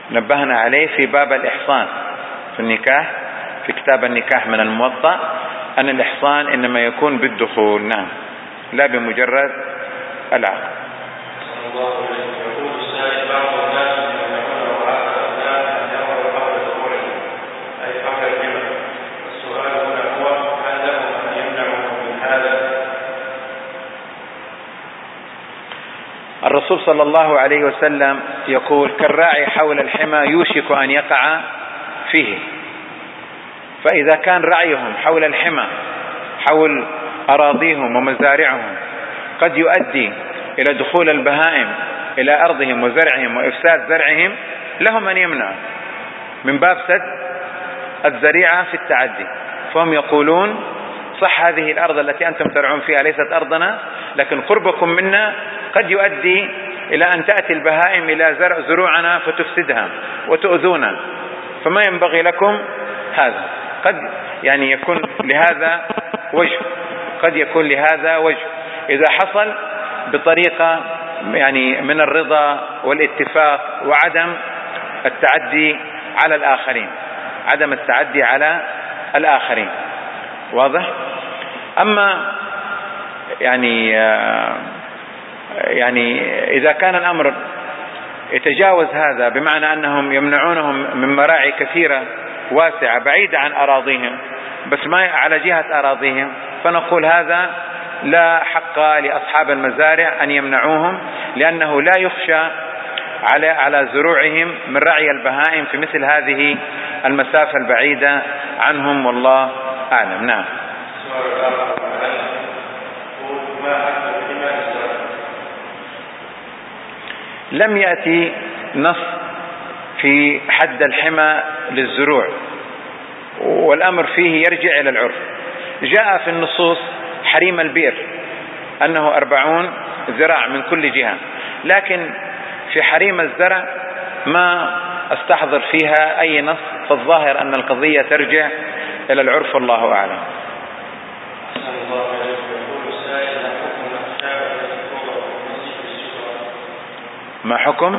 نبهنا عليه في باب الإحصان في النكاح في كتاب النكاح من الموطأ، أن الإحصان إنما يكون بالدخول، نعم، لا بمجرد العقد. يقول السائل: بعض الناس يمنعون وعاء الأبناء أن يمروا قبل دخولهم، أي قبل الجمع. السؤال هنا هو: هل لهم أن يمنعوا من هذا؟ الرسول صلى الله عليه وسلم يقول: كالراعي حول الحمى يوشك أن يقع فيه. فإذا كان رعيهم حول الحمى، حول أراضيهم ومزارعهم، قد يؤدي إلى دخول البهائم إلى أرضهم وزرعهم وإفساد زرعهم، لهم أن يمنعوا من باب سد الذريعة في التعدي. فهم يقولون: صح، هذه الأرض التي أنتم ترعون فيها ليست أرضنا، لكن قربكم منا قد يؤدي إلى أن تأتي البهائم إلى زروعنا فتفسدها وتؤذونا، فما ينبغي لكم هذا. قد يعني يكون لهذا وجه، قد يكون لهذا وجه إذا حصل بطريقة يعني من الرضا والاتفاق وعدم التعدي على الآخرين، عدم التعدي على الآخرين. واضح؟ أما يعني إذا كان الأمر يتجاوز هذا، بمعنى أنهم يمنعونهم من مراعي كثيرة واسعة بعيدة عن أراضيهم بس ما على جهة أراضيهم، فنقول هذا لا حق لأصحاب المزارع أن يمنعوهم، لأنه لا يخشى على زروعهم من رعي البهائم في مثل هذه المسافة البعيدة عنهم، والله أعلم. نعم. لم يأتي نص في حد الحمى للزروع، والأمر فيه يرجع إلى العرف. جاء في النصوص حريم البئر أنه 40 ذراع من كل جهة، لكن في حريم الزرع ما استحضر فيها أي نص، فالظاهر أن القضية ترجع إلى العرف، والله أعلم. ما حكم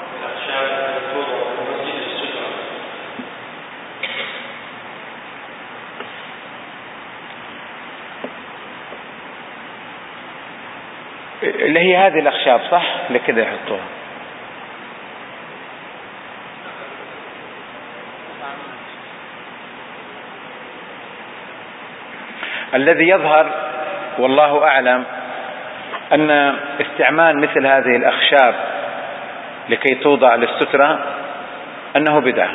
اللي هي هذه الأخشاب؟ صح لكده يحطوها. الذي يظهر والله أعلم أن استعمال مثل هذه الأخشاب لكي توضع للسترة أنه بدعة،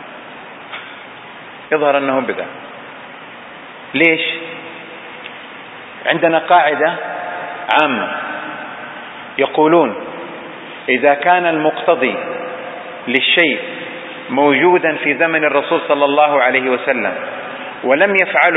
يظهر أنه بدعة. ليش؟ عندنا قاعدة عامة يقولون: إذا كان المقتضي للشيء موجودا في زمن الرسول صلى الله عليه وسلم ولم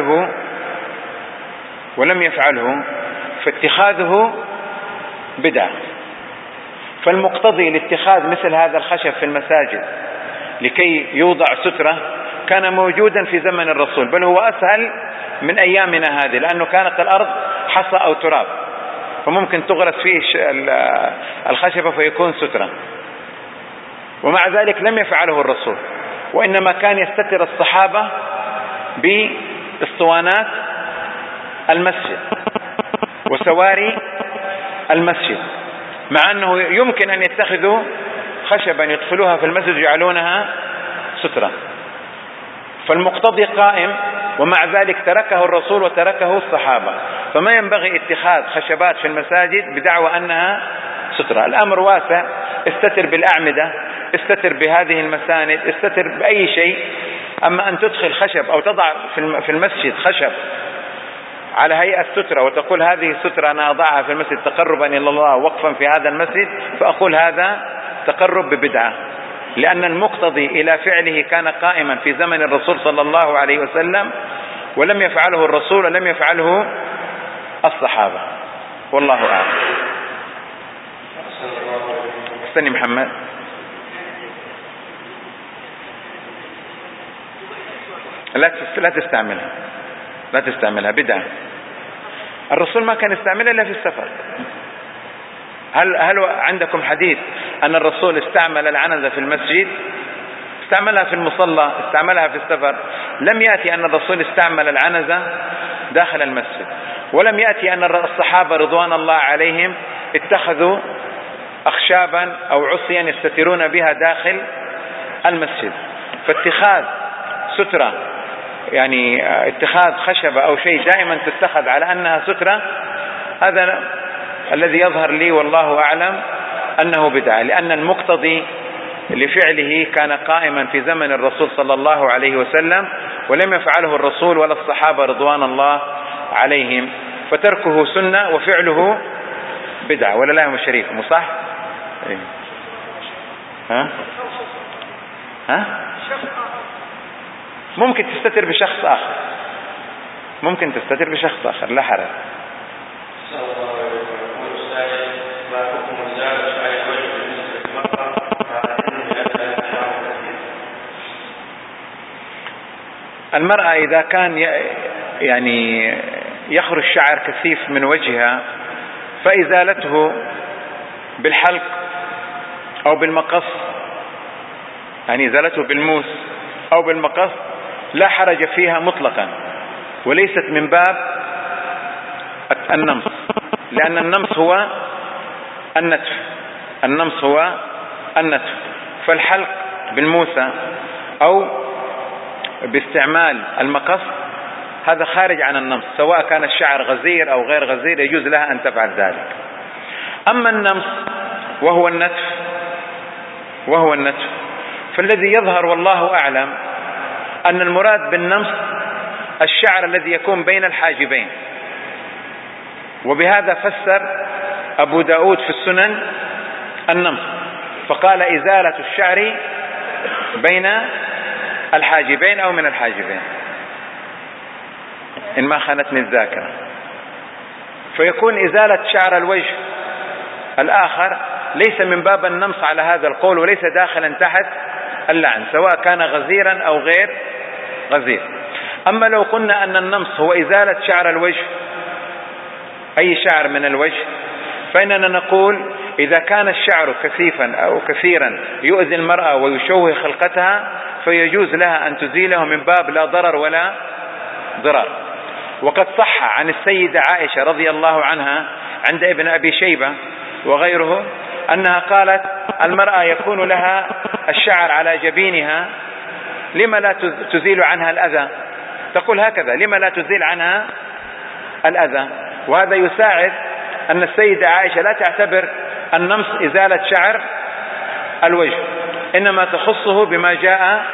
يفعله فاتخاذه بدعة. فالمقتضي لاتخاذ مثل هذا الخشب في المساجد لكي يوضع سترة كان موجودا في زمن الرسول، بل هو أسهل من أيامنا هذه، لأنه كانت الأرض حصى أو تراب، فممكن تغرس فيه الخشبة فيكون سترة. ومع ذلك لم يفعله الرسول، وإنما كان يستتر الصحابة باسطوانات المسجد وسواري المسجد، مع أنه يمكن أن يتخذوا خشبا يدخلوها في المسجد ويجعلونها سترة. فالمقتضي قائم، ومع ذلك تركه الرسول وتركه الصحابة. فما ينبغي اتخاذ خشبات في المساجد بدعوى أنها سترة. الأمر واسع، استتر بالأعمدة، استتر بهذه المساند، استتر بأي شيء. أما أن تدخل خشب أو تضع في المسجد خشب على هيئة سترة وتقول هذه سترة أنا أضعها في المسجد تقربا إلى الله وقفا في هذا المسجد، فأقول هذا تقرب ببدعة، لأن المقتضي إلى فعله كان قائما في زمن الرسول صلى الله عليه وسلم، ولم يفعله الرسول ولم يفعله الصحابة، والله أعلم. استني محمد. لا تستعملها بدعة. الرسول ما كان يستعملها إلا في السفر. هل عندكم حديث أن الرسول استعمل العنزة في المسجد؟ استعملها في المصلى، استعملها في السفر. لم يأتي أن الرسول استعمل العنزة داخل المسجد. ولم يأتي أن الصحابة رضوان الله عليهم اتخذوا أخشابا أو عصيا يستترون بها داخل المسجد. فاتخاذ سترة، يعني اتخاذ خشبة أو شيء دائما تتخذ على أنها سترة، هذا الذي يظهر لي والله أعلم أنه بدعة، لأن المقتضي لفعله كان قائما في زمن الرسول صلى الله عليه وسلم، ولم يفعله الرسول ولا الصحابة رضوان الله عليهم، فتركه سنة وفعله بدعة. ولا لا يا شريف مصح؟ ها؟ ممكن تستتر بشخص آخر، ممكن تستتر بشخص آخر، لا حرج. المرأة إذا كان يعني يخرج شعر كثيف من وجهها فإزالته بالحلق أو بالمقص، يعني إزالته بالموس أو بالمقص لا حرج فيها مطلقا، وليست من باب النمص، لأن النمص هو النتف، النمص هو النتف. فالحلق بالموسى أو باستعمال المقص هذا خارج عن النمص، سواء كان الشعر غزير أو غير غزير يجوز لها أن تفعل ذلك. أما النمص وهو النتف فالذي يظهر والله أعلم أن المراد بالنمص الشعر الذي يكون بين الحاجبين، وبهذا فسر أبو داود في السنن النمص، فقال إزالة الشعر بين الحاجبين أو من الحاجبين إن ما خانتني الذاكرة، فيكون إزالة شعر الوجه الآخر ليس من باب النمص على هذا القول، وليس داخلا تحت اللعن، سواء كان غزيرا أو غير غزير. أما لو قلنا أن النمص هو إزالة شعر الوجه، أي شعر من الوجه، فإننا نقول إذا كان الشعر كثيفا أو كثيرا يؤذي المرأة ويشوه خلقتها فيجوز لها أن تزيله من باب لا ضرر ولا ضرار. وقد صح عن السيدة عائشة رضي الله عنها عند ابن أبي شيبة وغيره أنها قالت المرأة يكون لها الشعر على جبينها لما لا تزيل عنها الأذى، تقول هكذا لما لا تزيل عنها الأذى. وهذا يساعد أن السيدة عائشة لا تعتبر النمص إزالة شعر الوجه، إنما تخصه بما جاء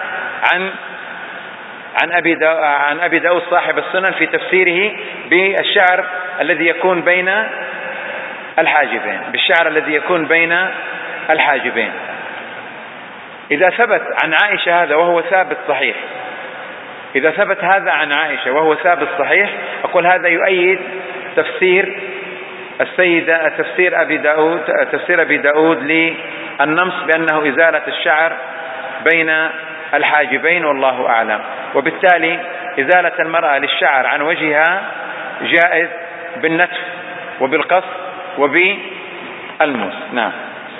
عن أبي داود صاحب السنن في تفسيره بالشعر الذي يكون بين الحاجبين، بالشعر الذي يكون بين الحاجبين. إذا ثبت عن عائشة هذا وهو ثابت صحيح، إذا ثبت هذا عن عائشة وهو ثابت صحيح، أقول هذا يؤيد تفسير السيدة تفسير أبي داود للنمص بأنه إزالة الشعر بين الحاجبين والله أعلم. وبالتالي إزالة المرأة للشعر عن وجهها جائز بالنتف وبالقص وبالموس. نعم،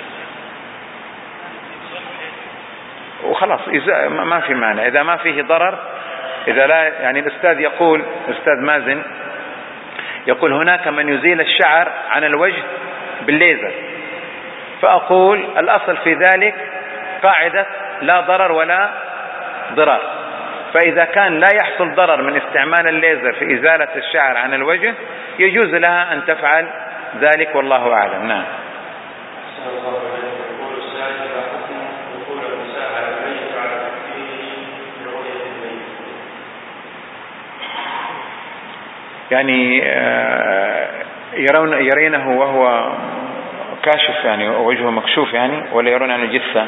وخلاص ما في معنى إذا ما فيه ضرر. إذا لا، يعني الأستاذ يقول، الأستاذ مازن يقول هناك من يزيل الشعر عن الوجه بالليزر، فأقول الأصل في ذلك قاعدة لا ضرر ولا ضرار، فإذا كان لا يحصل ضرر من استعمال الليزر في إزالة الشعر عن الوجه يجوز لها أن تفعل ذلك والله أعلم. نعم. يعني يرينه وهو كاشف، يعني وجهه مكشوف، يعني ولا يرون عن الجثة؟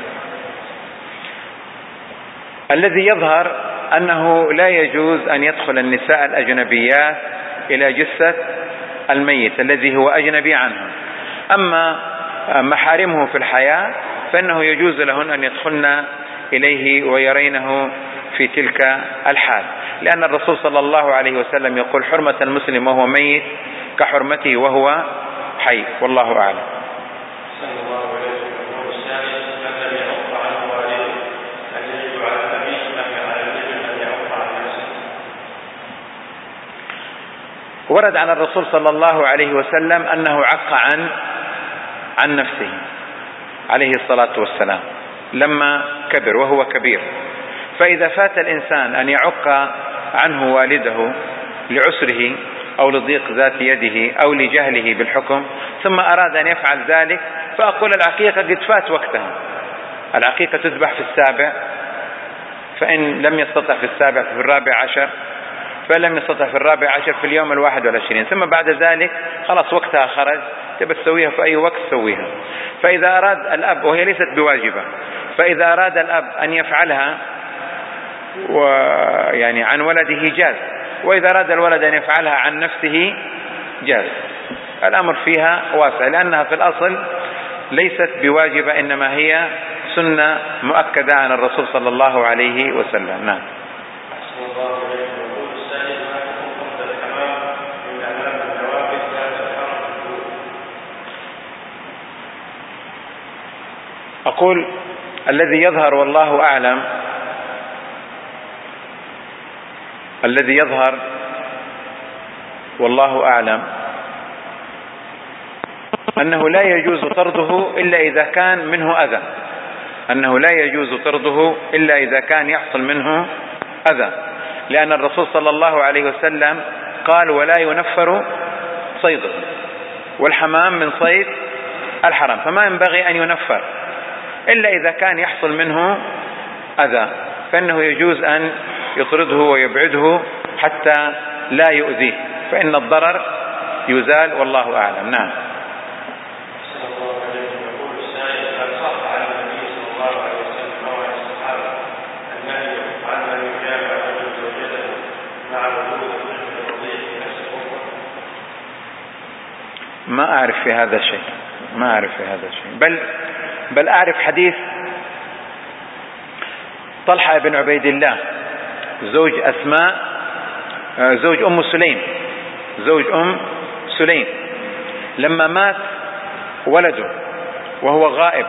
الذي يظهر أنه لا يجوز أن يدخل النساء الأجنبيات إلى جثة الميت الذي هو أجنبي عنه. أما محارمه في الحياة فإنه يجوز لهن أن يدخلن إليه ويرينه في تلك الحال، لأن الرسول صلى الله عليه وسلم يقول حرمة المسلم وهو ميت كحرمته وهو حي، والله أعلم. ورد عن الرسول صلى الله عليه وسلم أنه عق عن نفسه عليه الصلاة والسلام لما كبر وهو كبير. فإذا فات الإنسان أن يعق عنه والده لعسره أو لضيق ذات يده أو لجهله بالحكم ثم أراد أن يفعل ذلك، فأقول العقيقة قد فات وقتها. العقيقة تذبح في 7، فإن لم يستطع في 7 في 14، فإن لم يستطع في 14 في اليوم 21، ثم بعد ذلك خلاص وقتها خرج، تبى تسويها في أي وقت سويها. فإذا أراد الأب، وهي ليست بواجبة، فإذا أراد الأب أن يفعلها ويعني عن ولده جاز، وإذا أراد الولد أن يفعلها عن نفسه جاز. الأمر فيها واسع، لأنها في الأصل ليست بواجبة، إنما هي سنة مؤكدة عن الرسول صلى الله عليه وسلم. نعم. أقول الذي يظهر والله أعلم، الذي يظهر والله أعلم أنه لا يجوز طرده إلا إذا كان منه أذى، أنه لا يجوز طرده إلا إذا كان يحصل منه أذى، لأن الرسول صلى الله عليه وسلم قال: ولا ينفر صيده، والحمام من صيد الحرم، فما ينبغي أن ينفر إلا إذا كان يحصل منه أذى، فإنه يجوز أن يطرده ويبعده حتى لا يؤذيه، فإن الضرر يزال والله أعلم. نعم. ما أعرف في هذا الشيء، ما أعرف في هذا الشيء، بل أعرف حديث طلحة بن عبيد الله زوج أسماء، زوج أم سليم، زوج أم سليم، لما مات ولده وهو غائب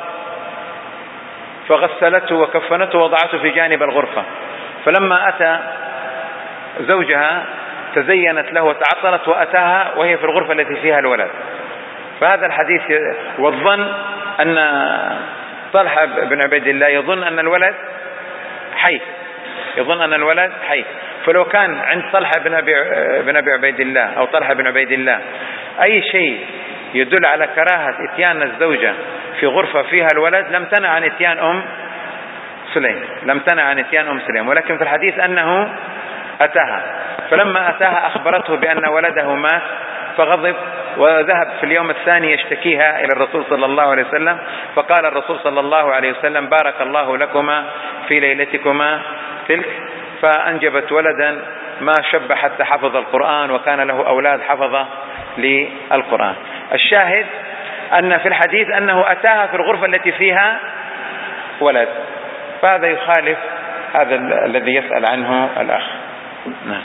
فغسلته وكفنته ووضعته في جانب الغرفة، فلما أتى زوجها تزينت له وتعطرت وأتاها وهي في الغرفة التي فيها الولد. فهذا الحديث، والظن أن طلحة بن عبيد الله يظن أن الولد حي، يظن أن الولد حي، فلو كان عند طلحة بن أبي عبيد الله أو طلحة بن عبيد الله أي شيء يدل على كراهة إتيان الزوجة في غرفة فيها الولد لم تنع عن إتيان أم سليم، لم تنع عن إتيان أم سليم، ولكن في الحديث أنه أتاها، فلما أتاها أخبرته بأن ولده مات فغضب وذهب في اليوم الثاني يشتكيها إلى الرسول صلى الله عليه وسلم، فقال الرسول صلى الله عليه وسلم: بارك الله لكما في ليلتكما تلك، فأنجبت ولدا ما شب حتى حفظ القرآن، وكان له أولاد حفظة للقرآن. الشاهد أن في الحديث أنه أتاها في الغرفة التي فيها ولد، فهذا يخالف هذا الذي يسأل عنه الأخ. نعم.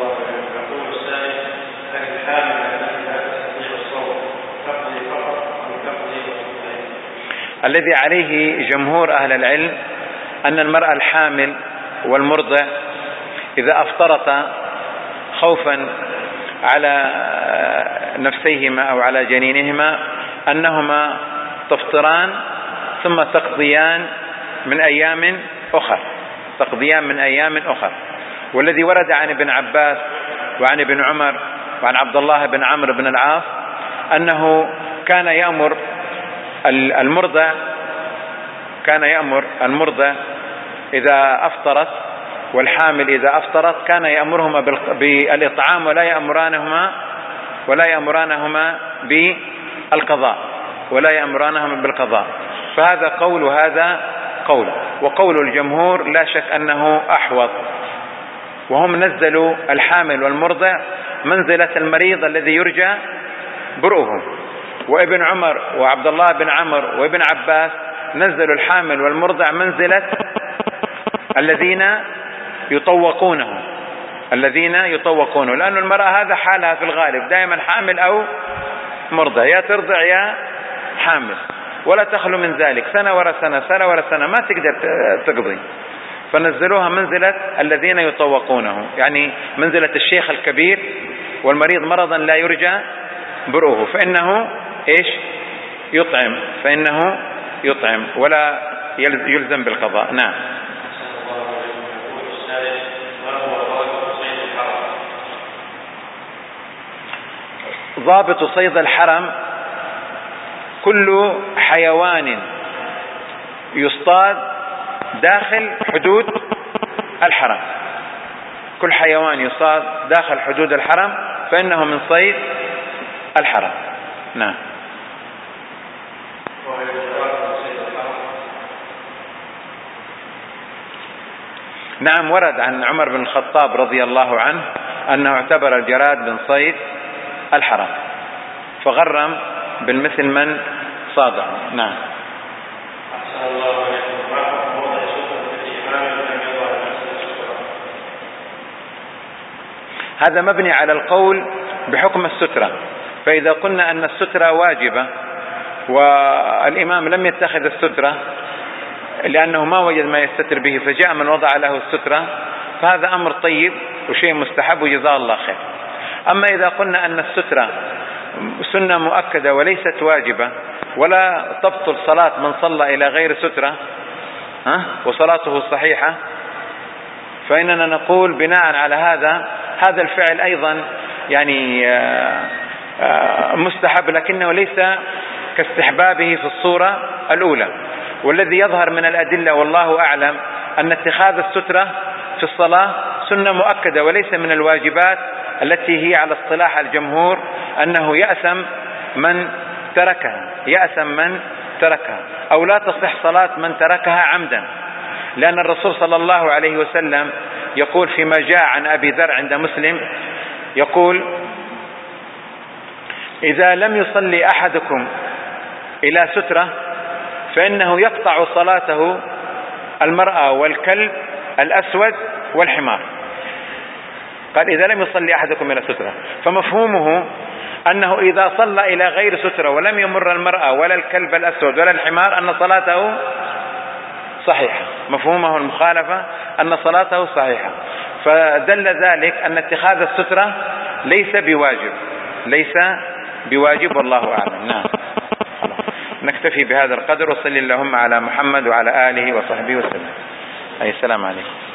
الذي عليه جمهور أهل العلم أن المرأة الحامل والمرضع إذا أفطرتا خوفا على نفسيهما أو على جنينهما أنهما تفطران ثم تقضيان من أيام أخر، تقضيان من أيام أخر. والذي ورد عن ابن عباس وعن ابن عمر وعن عبد الله بن عمرو بن العاص أنه كان يأمر المرضع إذا أفطرت والحامل إذا أفطرت كان يأمرهما بالإطعام ولا يأمرانهما بالقضاء، فهذا قول وهذا قول، وقول الجمهور لا شك أنه أحوط، وهم نزلوا الحامل والمرضع منزلة المريض الذي يرجى برؤه، وابن عمر وعبد الله بن عمرو وابن عباس نزلوا الحامل والمرضع منزلة الذين يطوقونه، لأن المرأة هذا حالها في الغالب دائما حامل أو مرضع، يا ترضع يا حامل، ولا تخلو من ذلك سنة ورا سنة، سنة ورا سنة، ما تقدر تقضي. فنزلوها منزلة الذين يطوقونه، يعني منزلة الشيخ الكبير والمريض مرضا لا يرجى برؤه، فإنه إيش؟ فإنه يطعم ولا يلزم بالقضاء. نعم. ضابط صيد الحرم كل حيوان يصطاد داخل حدود الحرم، كل حيوان يصطاد داخل حدود الحرم فإنه من صيد الحرم. نعم. نعم، ورد عن عمر بن الخطاب رضي الله عنه أنه اعتبر الجراد من صيد الحرم فغرم بالمثل من صاده. نعم. هذا مبني على القول بحكم السترة، فإذا قلنا أن السترة واجبة والإمام لم يتخذ السترة لأنه ما وجد ما يستتر به فجاء من وضع له السترة، فهذا أمر طيب وشيء مستحب وجزاه الله خير. أما إذا قلنا أن السترة سنة مؤكدة وليست واجبة ولا تبطل صلاة من صلى إلى غير سترة وصلاته صحيحة، فإننا نقول بناء على هذا الفعل أيضا يعني مستحب لكنه ليس كاستحبابه في الصورة الأولى. والذي يظهر من الأدلة والله أعلم أن اتخاذ السترة في الصلاة سنة مؤكدة وليس من الواجبات التي هي على اصطلاح الجمهور أنه يأثم من تركها أو لا تصح صلاة من تركها عمدا، لأن الرسول صلى الله عليه وسلم يقول فيما جاء عن أبي ذر عند مسلم يقول: إذا لم يصلي أحدكم إلى سترة فإنه يقطع صلاته المرأة والكلب الأسود والحمار. قال إذا لم يصلي أحدكم إلى سترة، فمفهومه أنه إذا صلى إلى غير سترة ولم يمر المرأة ولا الكلب الأسود ولا الحمار أن صلاته صحيحة، مفهومه المخالفة أن صلاته صحيحة. فدل ذلك أن اتخاذ السترة ليس بواجب والله أعلم. نعم. نكتفي بهذا القدر، وصلي اللهم على محمد وعلى آله وصحبه وسلم. السلام عليكم.